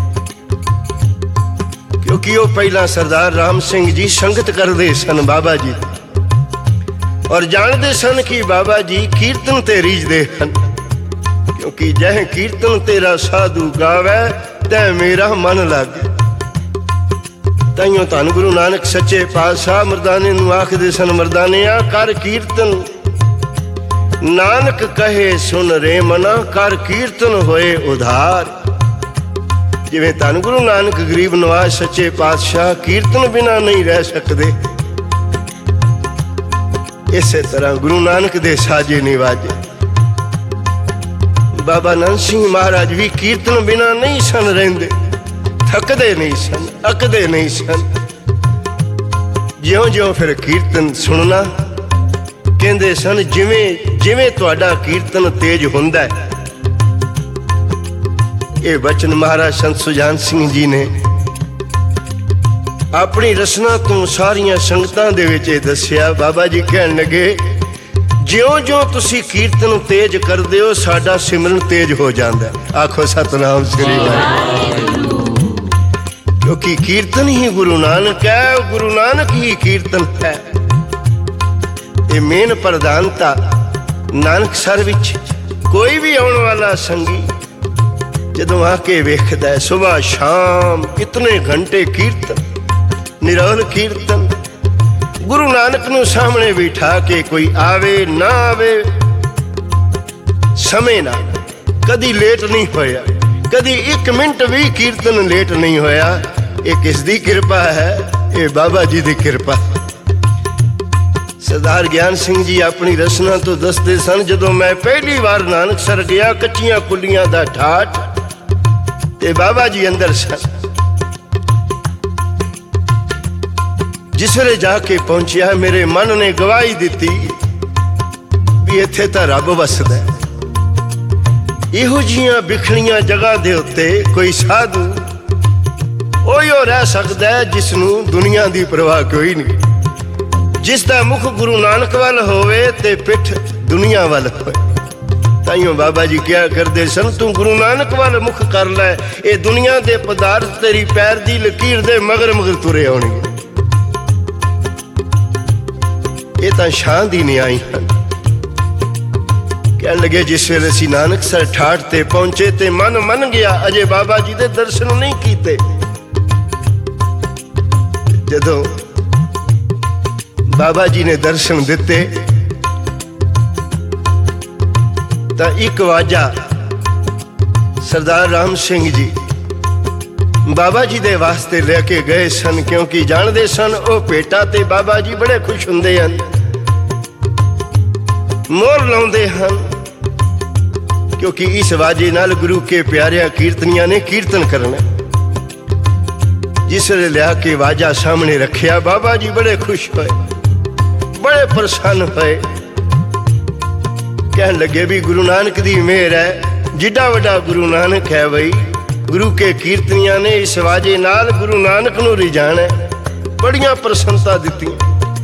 क्योंकि वो पहला सरदार राम सिंह जी संगत करते सन बाबा जी, और जानते सन कि बाबा जी कीर्तन ते रीझदे हन, क्योंकि जह कीर्तन तेरा साधु गावे तै मेरा मन लागे। ताइयों धन गुरु नानक सच्चे पातशाह मर्दाने नूं आखदे सन, मर्दानिया कर कीर्तन, नानक कहे सुन रे मना, कर कीर्तन होए उधार। जिवें धन गुरु नानक गरीब नवाज सच्चे पातशाह कीर्तन बिना नहीं रह सकते, इसे तरह गुरु नानक दे साजे निवाजे बाबा नंद सिंह महाराज भी कीर्तन बिना नहीं सन रहिंदे, थकदे नहीं सन, अकदे नहीं सन। ज्यों ज्यों फिर कीर्तन सुनना, कहंदे सन जिवें जिवें तुहाडा कीर्तन तेज हुंदा है। ये बचन महाराज संत सुजान सिंह जी ने अपनी रसना तो सारियां संगतां दे विच दस्सिया। बाबा जी कहण लगे, ज्यों ज्यों तुसी कीर्तन तेज करदे हो साडा सिमरन तेज हो जांदा है। आखो सतनाम श्री वाहिगुरू। क्योंकि कीर्तन ही गुरु नानक है, गुरु नानक ही कीर्तन है। ये मेन प्रधानता नानकसर विच कोई भी आने वाला संगी जदों आके वेखदा है, सुबह शाम कितने घंटे कीर्तन, निरवल कीर्तन। गुरु नानक नूं सामने बिठा के कोई आवे ना आवे, समय ना, कदी लेट नहीं होया, कदी 1 मिनट भी कीर्तन लेट नहीं होया। ये किसदी कृपा है? ये बाबा जी दी कृपा। सरदार ज्ञान सिंह जी अपनी रसना तो दसदे सन, जदों मैं पहली बार नानकसर गया, कच्चियां कुलियां दा ठाठ ते बाबा जी अंदर सन। जिस वेले जाके पहुंचिया मेरे मन ने गवाही दिती भी इत्थे तां रब वसदा है। इहो जिहियां बिखड़ियां जगह दे उत्ते कोई साधु ओहिओ रह सकदा है जिसनूं दुनिया दी परवाह कोई नहीं, जिसदा मुख गुरु नानक वल होवे ते पिठ दुनिया वल होवे। ताइयों बाबा जी क्या करदे सन, तू गुरु नानक वाल मुख कर लै, ये दुनिया दे पदार्थ तेरी पैर दी लकीर दे मगर मगर तुरे आउणगे। ये तां शां दी न्याई हन। कहण लगे जिस वेले असीं नानकसर ठाठ ते पहुंचे ते मन मन गया, अजे बाबा जी दे दर्शन नहीं कीते। जदों बाबा जी ने दर्शन दिते ਤਾਂ ਇੱਕ ਵਾਜਾ ਸਰਦਾਰ ਰਾਮ ਸਿੰਘ ਜੀ ਬਾਬਾ ਜੀ ਦੇ ਵਾਸਤੇ ਲੈ ਕੇ ਗਏ ਸਨ, ਕਿਉਂਕਿ ਜਾਣਦੇ ਸਨ ਉਹ ਭੇਟਾ ਤੇ ਬਾਬਾ ਜੀ ਬੜੇ ਖੁਸ਼ ਹੁੰਦੇ ਹਨ, ਮੋਹਰ ਲਾਉਂਦੇ ਹਨ, ਕਿਉਂਕਿ ਇਸ ਵਾਜੇ ਨਾਲ ਗੁਰੂ ਕੇ ਪਿਆਰਿਆਂ ਕੀਰਤਨੀਆਂ ਨੇ ਕੀਰਤਨ ਕਰਨਾ। ਜਿਸ ਵੇਲੇ ਲਿਆ ਕੇ ਵਾਜਾ ਸਾਹਮਣੇ ਰੱਖਿਆ ਬਾਬਾ ਜੀ ਬੜੇ ਖੁਸ਼ ਹੋਏ, ਬੜੇ ਪ੍ਰਸੰਨ ਹੋਏ। कहन लगे भी गुरु नानक दी मेहर है, जिड्डा वड्डा गुरु नानक है बई, गुरु के कीर्तनियां ने इस वाजे नाल गुरु नानक नूं रिझाना है। बड़ियां प्रसन्नता दित्ती।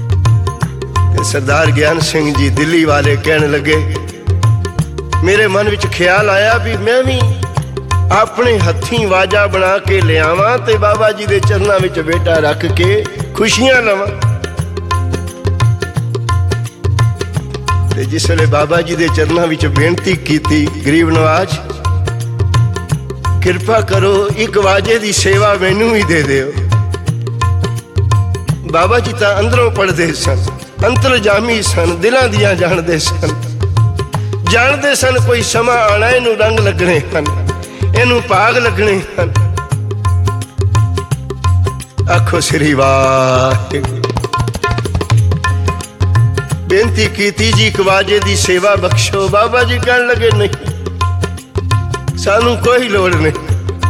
सरदार ज्ञान सिंह जी दिल्ली वाले कहन लगे मेरे मन विच ख्याल आया भी मैं भी अपने हत्थीं वाजा बना के लियावां ते बाबा जी दे चरनां विच बेटा रख के खुशियां लवां। जिस वेले बाबा जी दे चरनां विच बेनती कीती, गरीब नवाज किरपा करो एक वाजे दी सेवा मैनू ही दे दिओ। बाबा जी तां अंदरों पढ़दे सन, अंतरजामी सन, दिलां दियां जाणदे सन, जाणदे सन कोई समा आना, इनू रंग लगने हन, इनू भाग लगने हन। आखो श्री वाहिगुरू। बेनती कीती जी एक वाजे दी सेवा बख्शो। बाबा जी कहन लगे नहीं सानू कोई लोड़ नहीं।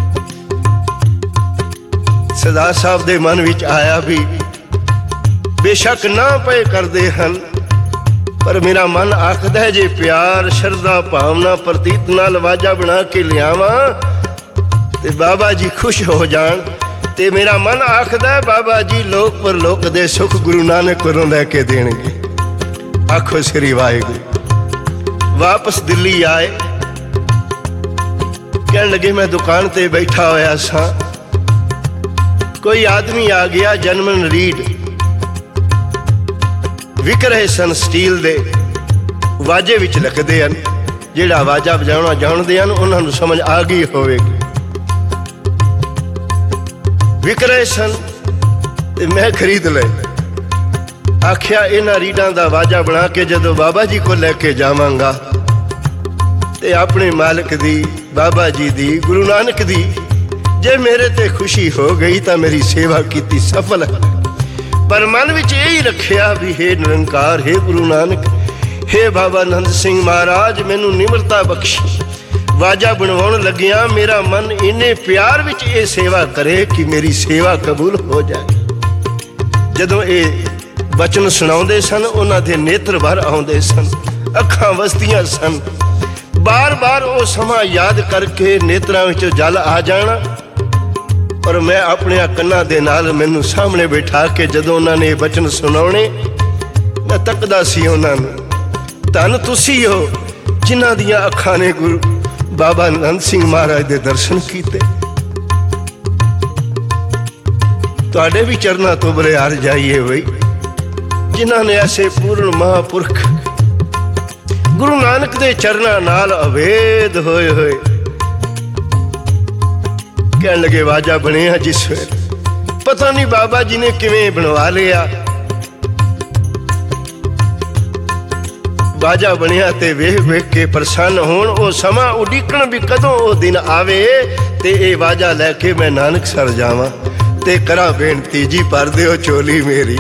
सरदार साहब दे मन विच आया भी बेशक ना पे करदे हन, पर मेरा मन आखदा है जे प्यार शरदा भावना प्रतीत नाल वाजा बना के लियावां ते बाबा जी खुश हो जान। ते मेरा मन आखदा है बाबा जी लोक पर लोक दे सुख गुरु नानक कोलों लैके देणगे। आखो श्री वाहिगुरू। वापस दिल्ली आए, कहने लगे मैं दुकान ते बैठा होया सा, कोई आदमी आ गया जनमन रीड विक रहे सन स्टील दे वाजे विच लखदे हन, जिहड़ा वाजा बजाउणा जाणदे हन उन्हां नूं समझ आ गई होवेगी। विक रहे सन ते मैं खरीद लए। आख्या इन्हां रीडां दा वाजा बना के जदों बाबा जी को लैके जावांगा ते अपने मालिक दी, बाबा जी दी, गुरु नानक दी जे मेरे ते खुशी हो गई तां मेरी सेवा कीती सफल है। पर मन विच यही रखिया भी हे निरंकार, हे गुरु नानक, हे बाबा नंद सिंह महाराज मैनू निमरता बख्शी। वाजा बनवाउण लगिया मेरा मन इन्ने प्यार विच ये सेवा करे कि मेरी सेवा कबूल हो जाए। जदों ये बचन सुनाउंदे सन उन्हां दे नेत्र भर आउंदे सन, अखां वसदियां सन। बार बार वो समा याद करके नेत्रां विच जल आ जाना। पर मैं अपने कन्नां दे नाल मैनू सामने बिठा के जदों उन्हां ने बचन सुनाउणे मैं तकदा सी उन्हां नूं। धन तुसी हो जिन्हां दियां अखां ने गुरु बाबा नंद सिंह महाराज दे दर्शन कीते। तुहाडे भी चरनां तो बलिहार जाइए बई, जिन्हां ने ऐसे पूर्ण महापुरख गुरु नानक दे चरनां नाल अभेद होए होए। कहन लगे वाजा बनिया जिस वेले पता नहीं बाबा जी ने किवें बनवा लिया। वाजा बनिया ते वेख वेख के प्रसन्न होण, ओ समा उडीकण भी कदों ओ दिन आवे ते ए वाजा लैके मैं नानकसर जावां ते करा बेनती जी भर दिओ चोली मेरी,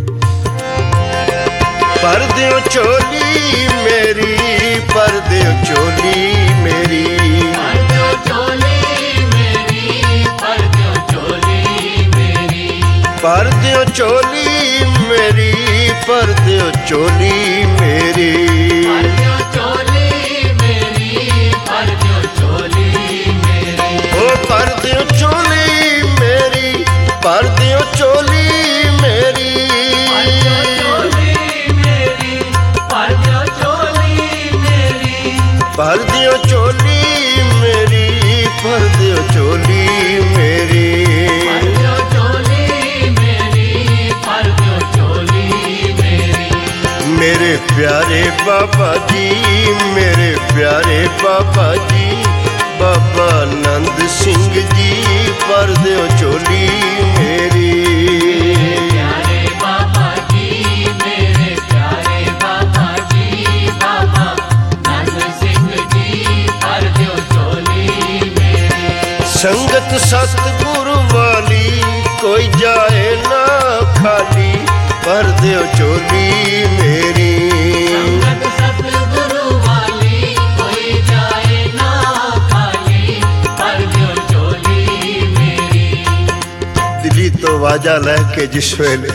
भर दिओ चोली मेरी, भर दिओ चोली मेरी, भर दिओ चोली मेरी, भर दिओ चोली मेरी। ਭਰ ਦਿਓ ਝੋਲੀ ਮੇਰੀ, ਭਰ ਦਿਓ ਝੋਲੀ ਮੇਰੀ, ਭਰ ਦਿਓ ਝੋਲੀ ਮੇਰੀ, ਭਰ ਦਿਓ ਝੋਲੀ ਮੇਰੀ। ਓ ਭਰ ਦਿਓ ਝੋਲੀ ਮੇਰੀ, ਭਰ ਦਿਓ ਝੋਲੀ ਮੇਰੀ, ਭਰ ਦਿਓ ਝੋਲੀ ਮੇਰੀ, ਭਰ ਦਿਓ ਝੋਲੀ ਮੇਰੀ। ਭਰ ਦਿਓ ਝੋਲੀ ਮੇਰੀ, ਭਰ ਦਿਓ ਝੋਲੀ ਮੇਰੀ। ਭਰ ਦਿਓ ਝੋਲੀ ਮੇਰੀ, ਭਰ ਦਿਓ ਝੋਲੀ ਮੇਰੀ। ਮੇਰੇ ਪਿਆਰੇ ਬਾਬਾ ਜੀ, ਮੇਰੇ ਪਿਆਰੇ ਬਾਬਾ ਜੀ, ਬਾਬਾ ਆਨੰਦ ਸਿੰਘ ਜੀ, ਭਰ ਦਿਓ ਝੋਲੀ ਮੇਰੀ। प्यारे बाबा जी, मेरे प्यारे बाबा जी, बाबा नंद सिंह जी, भर दियो झोली मेरी। संगत सतगुरु वाली कोई जाए ना खाली, भर दियो झोली मेरी। संगत सतगुरु वाली कोई जाए ना खाली, भर दियो झोली मेरी। दिल्ली तो वाजा लैके जिस वेले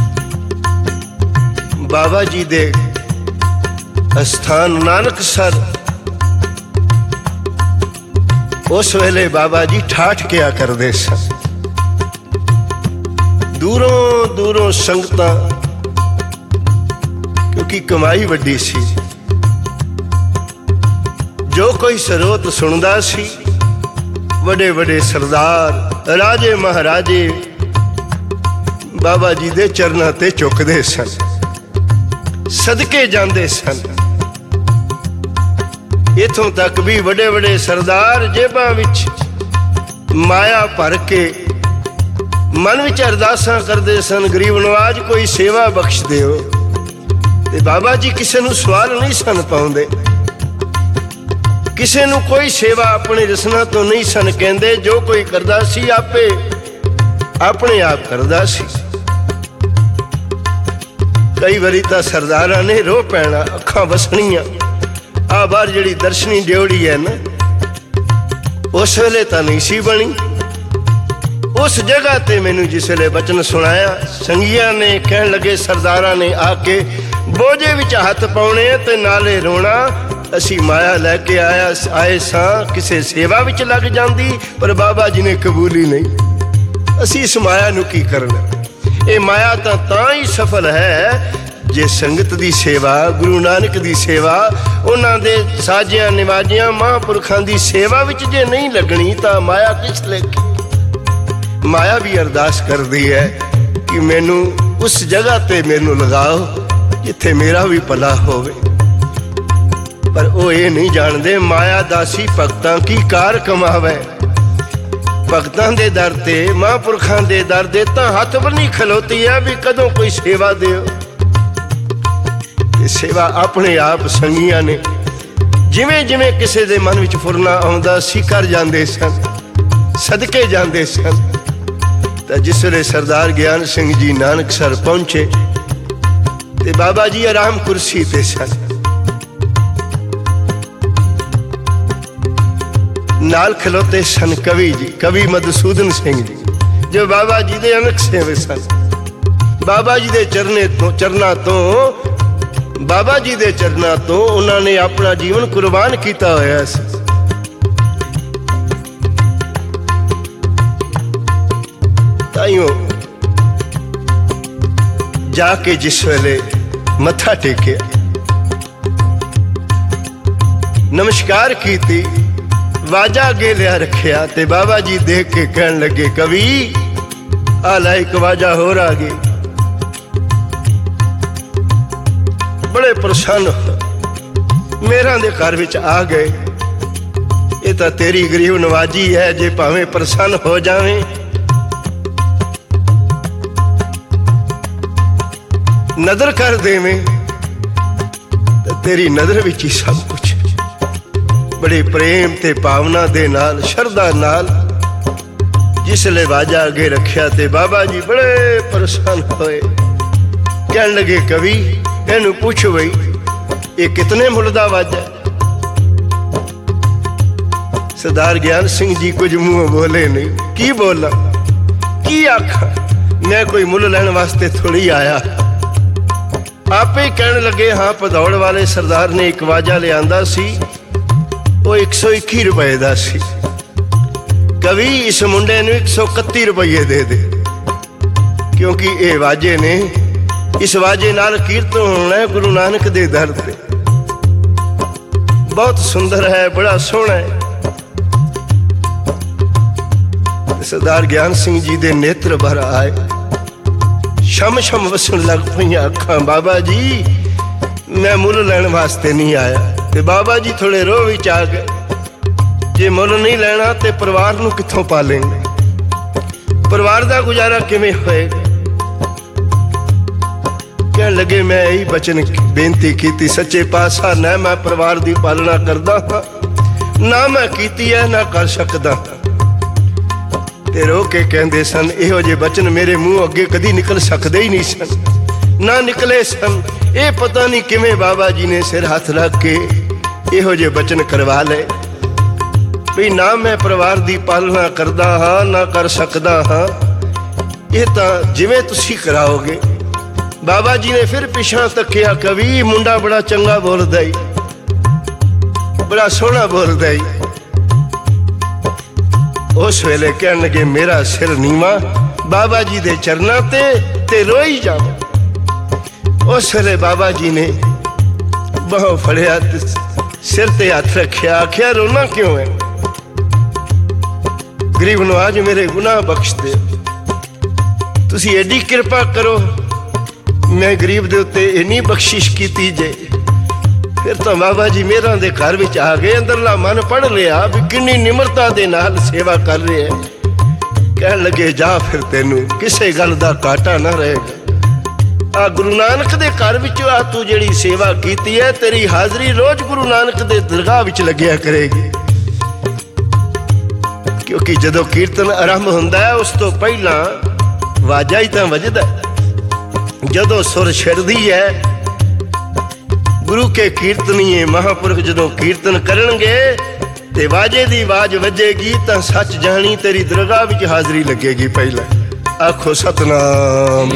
बाबा जी दे अस्थान नानकसर, उस वेले बाबा जी ठाठ किया करते सन। दूरों दूरों संगतां, क्योंकि कमाई वड्डी सी, जो कोई सरोत सुनदा सी, वडे वडे सरदार राजे महाराजे बाबा जी दे चरनां ते झुकदे सन, सदके जांदे सन। इथों तक भी वडे वडे सरदार जेबां विच माया भर के मन विच अरदासां करदे सन, गरीब नवाज कोई सेवा बख्श दिओ। ते बाबा जी किसे नूं सवाल नहीं सन पाउंदे, किसे नूं कोई सेवा अपने रसना तो नहीं सन कहंदे। जो कोई करदा सी आपे अपने आप करदा सी। कई वारी तां सरदारां ने रो पैना, अखां वसणियां। आ बार जिहड़ी दर्शनी ड्योड़ी है ना, उस वेले तां नहीं सी बनी। उस जगह ते मैनू जिस वेले बचन सुनाया, संगियां ने कहण लगे, सरदारां ने आके बोझे विच हत्थ पाउणे ते नाले रोना, असी माया लैके आए सां, किसे सेवा विच लग जांदी, पर बाबा जी ने कबूली नहीं। असी इस माया नू की करना? ये माया तां ही सफल है जे संगत दी सेवा, गुरु नानक दी सेवा, उन्हां दे साजियां निवाजियां महापुरखां दी सेवा विच जे नहीं लगनी तां माया किस लेखे? माया भी अरदास करदी है कि मैनू उस जगह ते मैनू लगाओ जिथे मेरा भी भला होवे। पर वो ये नहीं जानते, माया दासी भगतां की कार कमावे। भगतां दे दर ते, महापुरखां दे दर दे तां हथ बन्नी खलोती है भी कदों कोई सेवा दिओ। सेवा अपने आप संगियां ने जिवें जिवें किसे दे मन विच फुरना आउंदा सी कर जांदे सन, सदके जांदे सन। तां जिस वेले सरदार ज्ञान सिंह जी नानकसर पहुंचे ते बाबा जी आराम कुर्सी ते सन। नाल खलोते सन कवि जी, कवि मधुसूदन सिंह जी, जो बाबा जी दे अनक सेवक सन। बाबा जी दे चरना तो बाबा जी दे चरना तो उन्होंने अपना जीवन कुर्बान किया होया सी। ताइयों जाके जिस वेले मत्था टेकिया, नमस्कार कीती, वाजा अगे लिया रखिया, ते बाबा जी देख के कहन लगे, कवि आ ला एक वाजा होर आ गई। बड़े प्रसन्न हो, मेरा दे घर विच आ गए। ये तो तेरी गरीब नवाजी है, जे भावें प्रसन्न हो जावे। नदर कर देवें तो तेरी नदर विच ही सब कुछ। बड़े प्रेम ते भावना दे नाल, शरदा नाल जिसले वाजा अगे रखिया ते बाबा जी बड़े प्रसन्न होए। कहन लगे, कवि इनू पूछ बई ये कितने मुल दा वाजा? सरदार ज्ञान सिंह जी कुछ मुंह बोले नहीं। की बोला, की आखा? मैं कोई मुल लैण वास्ते थोड़ी आया। आपे ही कहण लगे हाँ भदौड़ वाले सरदार ने एक वाजा लियांदा सी, वो 121 रुपए दा सी। कवि इस मुंडे नूं 131 रुपये दे दे, क्योंकि ये वाजे ने, इस वाजे नाल कीर्तन होना है गुरु नानक दे दर ते। बहुत सुंदर है, बड़ा सोहना है। सरदार ज्ञान सिंह जी दे नेत्र भर आए, शम शम वसन लग पईयां अखां। बाबा जी मैं मुल लैण वास्ते नहीं आया। ते बाबा जी थोड़े रोह विच आ गए, जे मुल नहीं लेना ते परिवार नूं कित्थों पालेंगे, परिवार दा गुजारा किवें होएगा। कहण लगे मैं यही बचन बेनती कीती सच्चे पातशाह, ना मैं परिवार दी पालना करदा हां, ना मैं कीती है ना कर सकदा। ते रो के कहंदे सन इहो जे बचन मेरे मुंह अगे कदी निकल सकदे ही नहीं सन, ना निकले सन। ये पता नहीं किवें बाबा जी ने सिर हथ रख के इहो जे बचन करवा ले भी ना मैं परिवार दी पालना करदा हाँ ना कर सकदा हाँ, ये तां जिवें तुसीं कराओगे। बाबा जी ने फिर पिछा तकिया, कवि मुंडा बड़ा चंगा बोलदा ही, बड़ा सोहना बोलदा ही। उस वेले कहण लगे मेरा सिर नीवा बाबा जी दे चरनां ते रोई जावां। उस वेले बाबा जी ने बाहों फड़िया, सिर ते हथ रखिया, आखिया रोना क्यों है, गरीब नवाज मेरे गुनाह बख्श दे, तुसी एडी कृपा करो, मैं गरीब दे उत्ते इन्नी बख्शिश कीती जे। फिर तो बाबा जी मेरा दे घर विच आ गए, अंदरला मन पढ़ लिया भी किन्नी निमरता दे नाल सेवा कर रहे हैं। कहण लगे जा फिर तेनू किसे गल दा घाटा ना रहेगा। आ गुरु नानक दे घर विच आ तू जेड़ी सेवा कीती है, तेरी हाजरी रोज गुरु नानक दे दरगाह विच लग्या करेगी। क्योंकि जदों कीर्तन आरंभ हुंदा है उस तो पहला वाजा ही तां वजदा, जदों सुर छिड़दी है गुरु के कीर्तनीए महापुरख जदों कीर्तन करनगे ते वाजे दी आवाज वजेगी तां सच जानी तेरी दरगाह विच हाजरी लगेगी। पहला आखो सतनाम।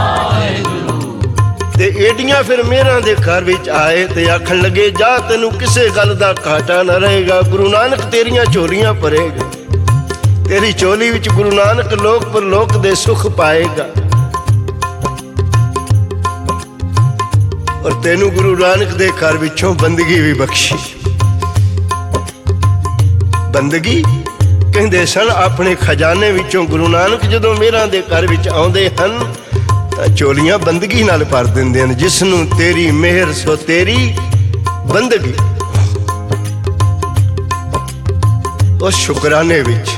ते एडियां फिर मेहरां दे घर विच आए ते आखण लगे जा तेनू किसे गल दा घाटा ना रहेगा, गुरु नानक तेरियां झोलियां भरेगा, तेरी चोली विच गुरु नानक लोक पर लोक दे सुख पाएगा। और तेनू गुरु नानक दे घर विचों बंदगी भी बख्शी। बंदगी कहंदे सन अपने खजाने विचों गुरु नानक जदों मेहरां दे घर विच आउंदे हन तां चोलियां बंदगी नाल भर दिंदे हन। जिसनूं तेरी मेहर सो तेरी बंदगी। उस शुकराने विच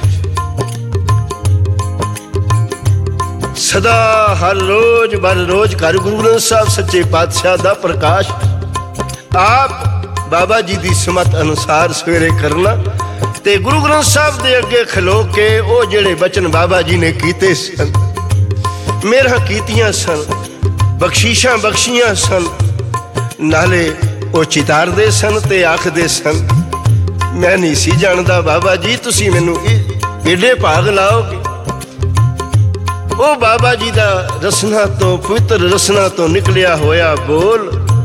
सदा हर रोज बर रोज घर गुरु ग्रंथ साहब सच्चे पातशाह दा प्रकाश आप बाबा जी दी समत अनुसार सवेरे करना ते गुरु ग्रंथ साहब दे अगे खलो के ओ जेड़े बचन बाबा जी ने कीते सन, मेरा कीतियां सन, बख्शीशां बख्शियां सन, नाले ओ चितारदे सन ते आखदे सन मैं नहीं सी जानदा बाबा जी तुसी मैनू एडे भाग लाओगे। ओ बाबा जी दा रसना तो पवित्र रसना तो निकलिया होया बोल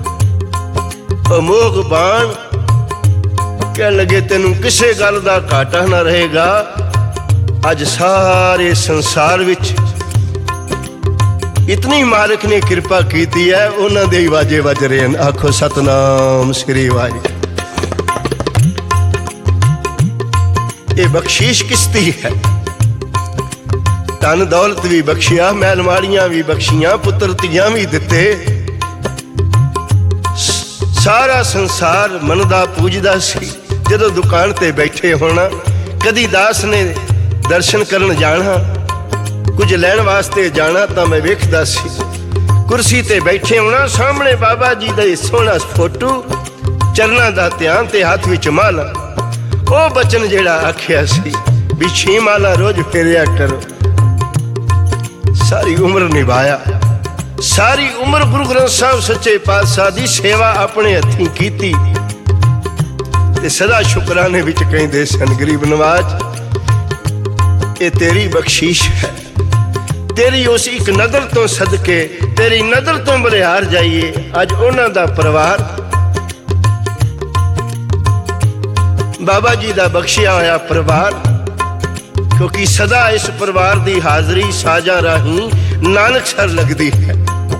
अमोघ बाण। कह लगे तेनू किसे गल दा घाटा ना रहेगा। अज सारे संसार विच इतनी मालिक ने कृपा कीती है, उन्हां दे वाजे वज रहे हैं। आखो सतनाम श्री वाहिगुरू। ये बख्शीश किसती है, धन दौलत भी बख्शिया, महल माड़ियां भी बख्शियां, पुत्र तियां भी दिते। सारा संसार मनदा पूजदा सी। जदों दुकान ते बैठे होना, कदी दास ने दर्शन करन जाना, कुछ लैण वास्ते जाना तां मैं वेखदा सी। कुर्सी ते बैठे होना, सामने बाबा जी दा सोहना फोटो, चरना दा ध्यान ते हाथ विच माला। ओ बचन जेड़ा आखिया सी भी 6 माला रोज फेरिया करो, सारी उम्र निभाया। सारी उम्र गुरु ग्रंथ साहब सच्चे पातशाह दी सेवा अपने हथीं कीती ते सदा शुकराने विच कहंदे सन गरीब नवाज ये तेरी बख्शीश है। तेरी उस एक नज़र तो सदके, तेरी नज़र तो बलिहार जाइए अज उन्हां दा परिवार बाबा जी दा बख्शिया होया परिवार, क्योंकि सदा इस परिवार दी हाजरी साजा राही नानकसर लगदी है।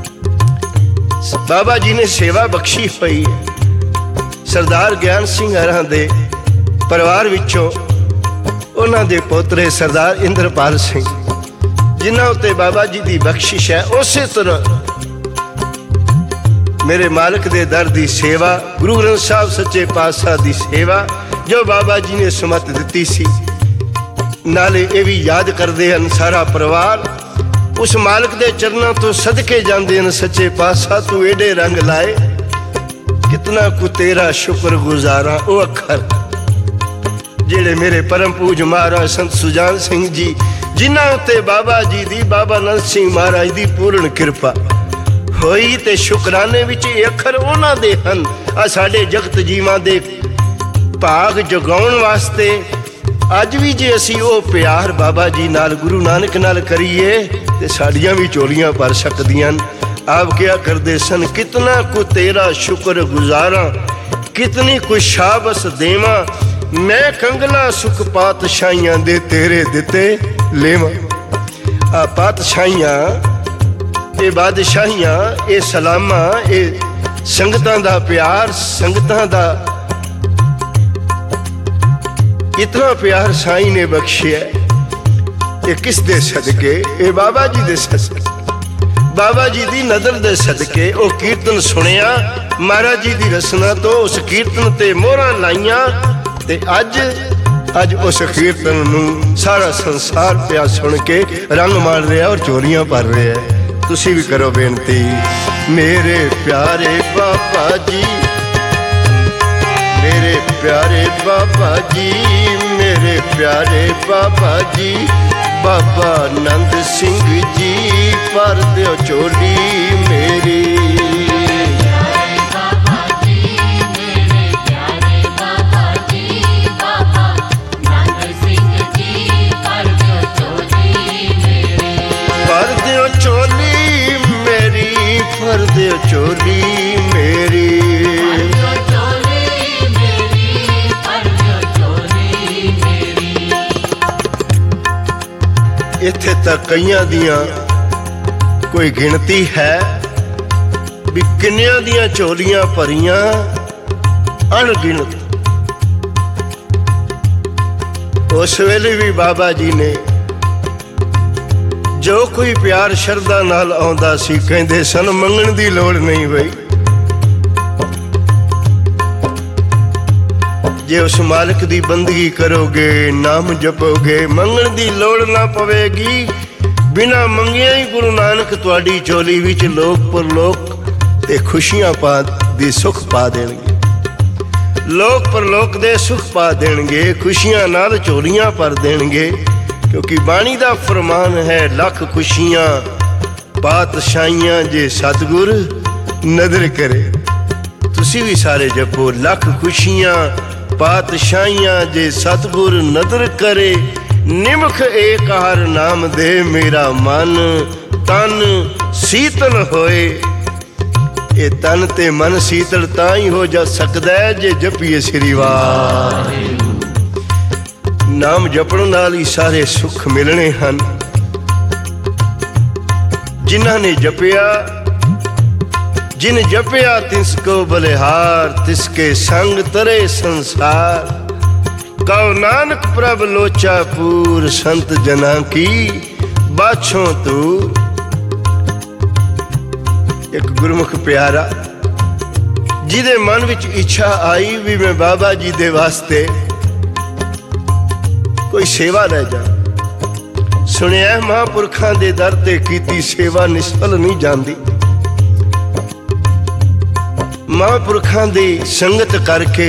बाबा जी ने सेवा बख्शी हुई है। सरदार ज्ञान सिंह हरां दे परिवार विचों उन्हां दे पोतरे सरदार इंद्रपाल सिंह जिन्हां उत्ते बाबा जी दी बख्शिश है। उस तरह मेरे मालिक दे दर दी सेवा, गुरु ग्रंथ साहब सच्चे पातशाह दी सेवा जो बाबा जी ने सुमत दिती सी, नाले ये भी याद करते हैं सारा परिवार उस मालिक दे चरणों तो सदके जाते हैं। सच्चे पातशाह तू एडे रंग लाए, कितना कु तेरा शुक्र गुजारा। वो अखर जेड़े मेरे परम पूज महाराज संत सुजान सिंह जी जिन्हां उत्ते बाबा जी दी, बाबा नंद सिंह महाराज दी पूर्ण कृपा होई ते शुकराने विच अखर उन्हां दे हन। आ साडे जगत जीवां दे भाग जगाउण वास्ते अज भी जे असी वो प्यार बाबा जी नाल, गुरु नानक नाल करिए ते साडियां भी चोलियां भर सकदियां। आप क्या करदे सन, कितना कु तेरा शुक्र गुजारा, कितनी कु शाबस देवा, मैं कंगला सुख पातशाहियां दे तेरे दिते लेवा। आ पातशाहियां ये बादशाहियां ये सलामा ये संगतां दा प्यार, संगतां दा इतना प्यार साईं ने बख्शिया। ये किस दे सदके? ये बाबा जी दे सदके, बाबा जी दी नजर दे सदके। वो कीर्तन सुनिया महाराज जी दी रसना तो, उस कीर्तन ते मोहरां लाइयां ते अज उस कीर्तन नूं सारा संसार पिया सुन के रंग मार रहा और चोरियां भर रहा है। तुसी भी करो बेनती, मेरे प्यारे बाबा जी, मेरे प्यारे बाबा जी, मेरे प्यारे बाबा जी, बाबा नंद सिंह जी भर दियो चोली मेरी। भर दियो चोली मेरी, इत्थे तक कईयां दियां कोई गिनती है भी किन्नियां दियां चोलियां भरियां अणगिनत। उस वेले भी बाबा जी ने जो कोई प्यार शरदा नाल आउंदा सी कहंदे सन मंगण दी लोड़ नहीं बई। जे उस मालिक दी बंदगी करोगे, नाम जपोगे, मंगण दी लोड़ ना पवेगी। बिना मंगिया ही गुरु नानक तुहाडी चोली विच लोक परलोक ते खुशियां पा दी सुख पा देणगे। लोक परलोक दे सुख पा देणगे, खुशियां नाल चोलियां भर देणगे। क्योंकि बाणी दा फरमान है, लख खुशियां पातशाहियां जे सतगुर नदर करे। तुसी भी सारे जपो, लख खुशियां पातशाहियां जे सतगुर नदर करे। निमख एक हर नाम दे, मेरा मन तन शीतल होए। ये तन ते मन शीतल तां ही हो जा सकदा है जे जपीए श्री वाहिगुरू। नाम जपण नाल ही सारे सुख मिलने हन। जिन्हां ने जपिया, जिन जपिया तिसको बलिहार, तिसके संग तरे संसार। कहो नानक प्रभ लोचा पूर, संत जना की बाछों तूर। एक गुरमुख प्यारा जिदे मन विच इच्छा आई भी मैं बाबा जी दे वास्ते कोई सेवा ले जा। सुनिया महापुरखां दे दर ते कीती सेवा निष्फल नहीं जांदी। महापुरखां दी संगत करके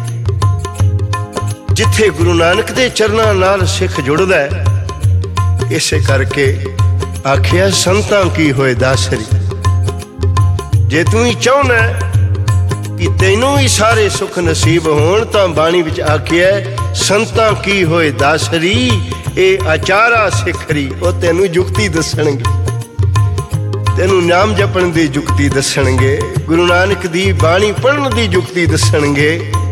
जिथे गुरु नानक दे चरनां नाल सिख जुड़दा है, इसे करके आखिया संतां की होए दासरी। जे तू ही चाहना कि तैनू भी सारे सुख नसीब होण तां बाणी विच आखिया संतां की होए दासरी ए आचारा सिखरी। ओ तैनू जुगती दसणगे, तैनू नाम जपण दी जुगती दसणगे, गुरु नानक दी बाणी पढ़न दी जुगती दसणगे,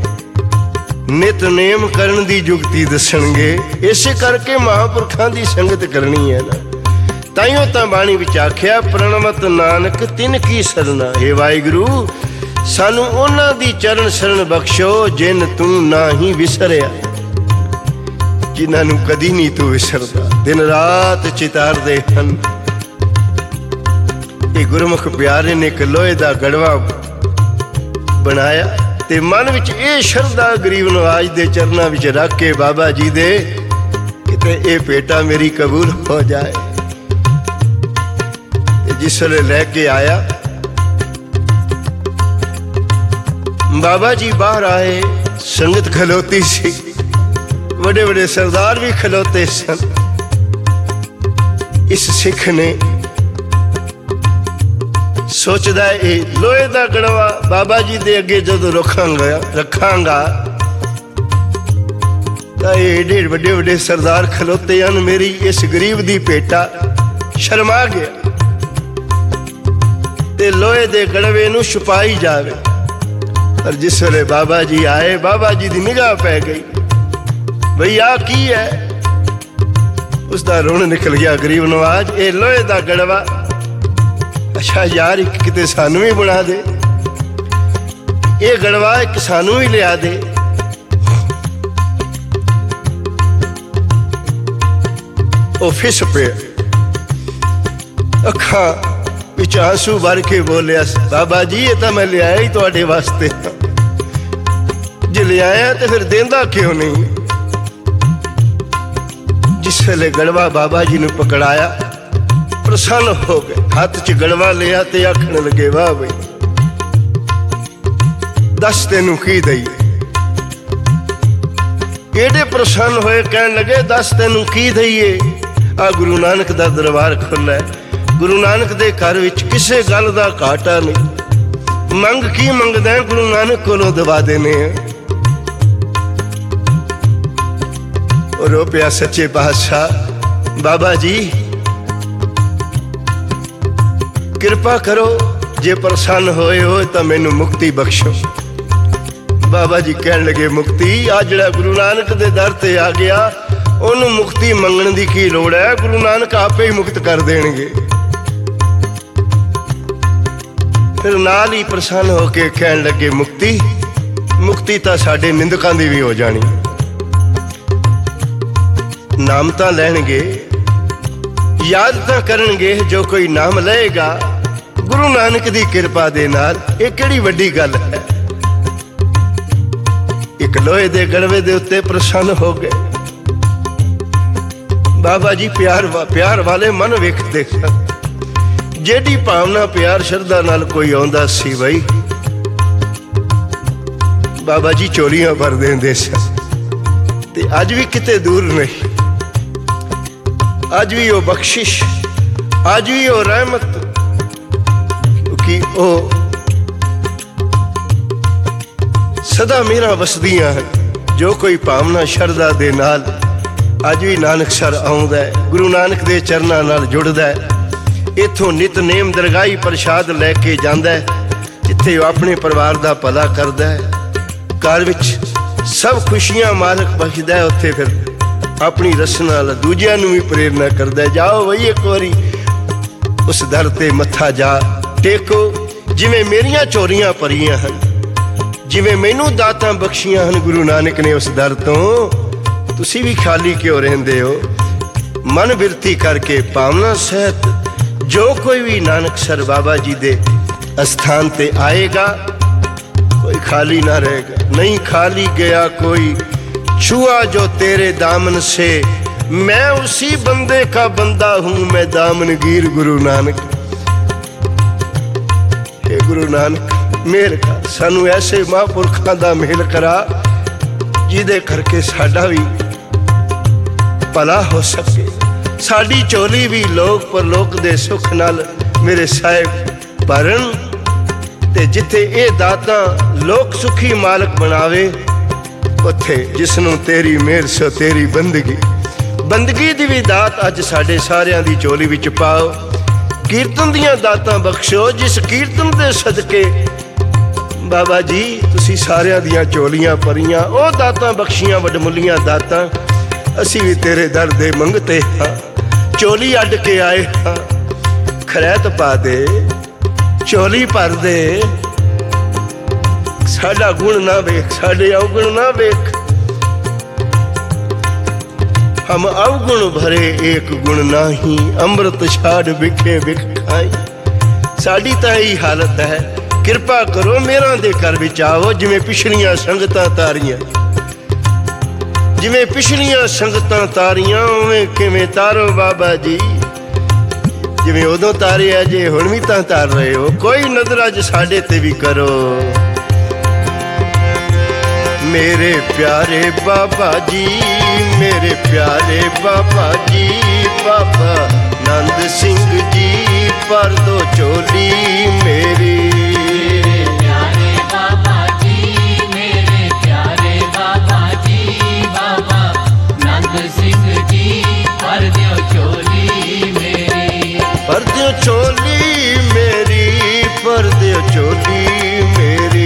नितनेम करन दी जुगती दसणगे। इसे करके महापुरखां दी संगत करनी है ना। ताइयों तां बाणी विच आखिया प्रणवत नानक तिन की सरना। हे वाहिगुरू सानू उन्हां दी चरण शरण बख्शो जिन तू ना ही विसरिया, जिन्हां नू कदी नहीं तू विसरदा, दिन रात चितारदे हन। ये गुरमुख प्यारे ने एक लोहे दा गड़वा बनाया ते मन विच ये शरदा गरीब नवाज दे चरनां विच रख के बाबा जी दे किते ये बेटा मेरी कबूल हो जाए। जिसले लैके आया बाबा जी बाहर आए, संगत खलोती सी, बड़े बड़े सरदार भी खलोते सन। इस सिख ने सोचदा है लोहे दा गड़वा बाबा जी दे अगे जदों रखांगा तां एडे बड़े बड़े सरदार खलोते हैं, मेरी इस गरीब दी बेटा शर्मा गया ते लोहे दे गड़वे नू छुपाई जावे। पर जिस वेले बाबा जी आए, बाबा जी दी निगाह पै गई, भई आ की है? उसदा रोन निकल गया गरीब नवाज, ये लोहे दा गड़वा, अच्छा यार एक किते सानू भी बना दे, ये गड़वा एक सानू भी लिया दे। ओ फिस पे अखा विच आंसू भर के बोलिया, बाबा जी ये तो मैं लिया ही तुहाडे वास्ते, जे लिया तो फिर देंदा क्यों नहीं? जिस वेले गड़वा बाबा जी ने पकड़ाया प्रसन्न हो गए, हाथ च गड़वा लिया ते आखन लगे वाह बई दस तेनू की दईए। एडे प्रसन्न होए कहन लगे दस तेनू की दईए? आ गुरु नानक दा दरबार खुला है, गुरु नानक दे घर विच किसे गल दा घाटा नहीं, मंग की मंगदा गुरु नानक कोलों दवा देने। और रो पिया सच्चे पातशाह, बाबा जी कृपा करो, जे प्रसन्न होए हो तो मैनू मुक्ति बख्शो। बाबा जी कहन लगे मुक्ति आ जिहड़ा गुरु नानक दे दर ते आ गया उन्होंने मुक्ति मंगण दी की लोड़ है, गुरु नानक आपे ही मुक्त कर देणगे। फिर नाल ही प्रसन्न होके कहन लगे मुक्ति मुक्ति तो साडे निंदकां दी भी हो जानी, नाम तो लैणगे, याद तो करनगे, जो कोई नाम लएगा गुरु नानक दी कृपा दे नाल। ये किहड़ी वड्डी गल है? एक लोहे दे गड़वे दे उत्ते प्रसन्न हो गए। बाबा जी प्यार वाले मन वेखदे सन, जेडी भावना प्यार श्रद्धा नाल कोई आउंदा सी बई बाबा जी चोलियां भर देंदे सन। ते अज भी किते दूर नहीं, अज भी वो बख्शिश, अज भी वो रहमत, क्योंकि वो सदा मेरा वसदियां हैं। जो कोई भावना श्रद्धा दे नाल अज भी नानकसर आउंदा है, गुरु नानक दे चरनां नाल जुड़दा है, इथों नितनेम दरगाही प्रसाद लैके जांदा है, जिथे वो अपने परिवार दा भला करदा है, घर विच सब खुशियां मालक बख्शदा है, उत्थे फिर अपनी रसना नाल दूजियां नूं भी प्रेरणा करदा है। जाओ बई एक बारी उस दर ते मत्था जा टेको, जिवें मेरियां चोरियां भरियां हन, जिवें मैनू दातां बख्शियां हन गुरु नानक ने उस दर तों, तुसीं भी खाली क्यों रहिंदे हो? मन बिरती करके भावना सहित जो कोई भी नानकसर बाबा जी दे स्थान ते आएगा कोई खाली ना रहेगा। नहीं खाली गया कोई, छुआ जो तेरे दामन से, मैं उसी बंदे का बंदा हूं, मैं दामनगीर गुरु नानक। हे गुरु नानक मेहर कर, सानू ऐसे महापुरखां दा मेल करा जिहदे करके साडा भी भला हो सके, साडी चोली भी लोक परलोक दे सुख नाल मेरे साहिब भरन, ਤੇ ਜਿੱਥੇ ਇਹ ਦਾਤਾਂ ਲੋਕ ਸੁਖੀ ਮਾਲਕ ਬਣਾਵੇ, ਉੱਥੇ ਜਿਸ ਨੂੰ ਤੇਰੀ ਮਿਹਰ ਸੋ ਤੇਰੀ ਬੰਦਗੀ ਦੀ ਵੀ ਦਾਤ ਅੱਜ ਸਾਡੇ ਸਾਰਿਆਂ ਦੀ ਝੋਲੀ ਵਿੱਚ ਪਾਓ। ਕੀਰਤਨ ਦੀਆਂ ਦਾਤਾਂ ਬਖਸ਼ੋ, ਜਿਸ ਕੀਰਤਨ ਦੇ ਸਦਕੇ ਬਾਬਾ ਜੀ ਤੁਸੀਂ ਸਾਰਿਆਂ ਦੀਆਂ ਝੋਲੀਆਂ ਭਰੀਆਂ, ਉਹ ਦਾਤਾਂ ਬਖਸ਼ੀਆਂ ਵਡਮੁੱਲੀਆਂ ਦਾਤਾਂ। ਅਸੀਂ ਵੀ ਤੇਰੇ ਦਰ ਦੇ ਮੰਗਤੇ ਹਾਂ, ਝੋਲੀ ਅੱਡ ਕੇ ਆਏ ਹਾਂ। ਖਰੈਤ ਪਾ ਦੇ, ਝੋਲੀ ਭਰ ਦੇ, ਸਾਡਾ ਗੁਣ ਨਾ ਵੇਖ, ਸਾਡੇ ਅਵਗੁਣ ਨਾ ਵੇਖ। हम अवगुण भरे एक गुण नाही, अमृत छाड़ विखे विख खाई। साडी तां ही हालत है, किरपा करो मेरा दे घर विच आओ। जिवें पिछलियां संगतां तारियां, जिवें पिछलियां संगतां तारियां, उवें किवें तारो बाबा जी। जिवें उदों तारिया जे हुण भी तां तार रहे हो, कोई नज़र अज साडे ते भी करो। मेरे प्यारे बाबा जी, मेरे प्यारे बाबा जी, बाबा नंद सिंह जी भर दो झोली मेरी। मेरे प्यारे बाबा जी, मेरे प्यारे बाबा जी, बाबा नंद सिंह जी भर दो झोली मेरी। भर दो झोली मेरी, भर दो झोली मेरी।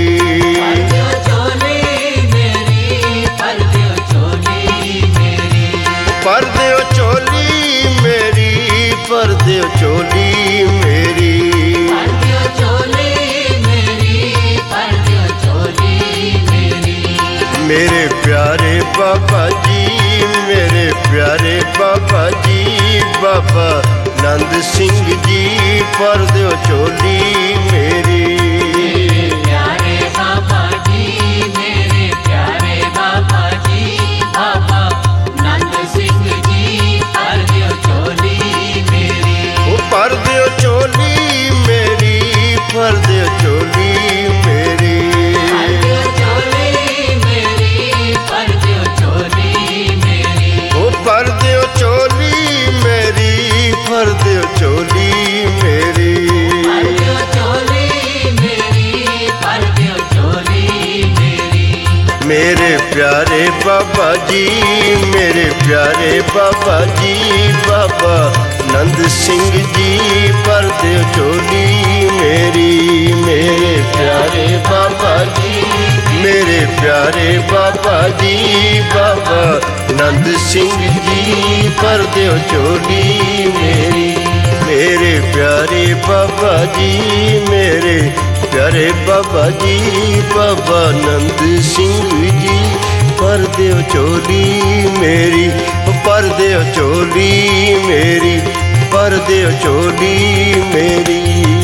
भर दो झोली मेरी, भर दो झोली मेरी। भर दो झोली मेरी, भर दो झोली मेरी। मेरे प्यारे बाबा जी, मेरे प्यारे बाबा जी, बाबा नंद सिंह जी भर दो झोली मेरी। मेरे प्यारे बाबा जी, मेरे प्यारे बाबा जी, बाबा नंद सिंह जी भर दो झोली मेरी। भर दो झोली मेरी, भर दो झोली मेरी। भर दो झोली मेरी, भर दो झोली मेरी। भर दो झोली मेरी, भर दो झोली मेरी। भर दो झोली मेरी, भर दो झोली मेरी। मेरे प्यारे बाबा जी, मेरे प्यारे बाबा जी, बाबा नंद सिंह जी भर दो झोली मेरी। मेरे प्यारे बाबा जी, मेरे प्यारे बाबा जी, बाबा नंद सिंह जी भर दो झोली मेरी। मेरे प्यारे बाबा जी, मेरे प्यारे बाबा जी, बाबा नंद सिंह जी भर दो झोली मेरी। भर दो झोली मेरी, भर दो झोली मेरी।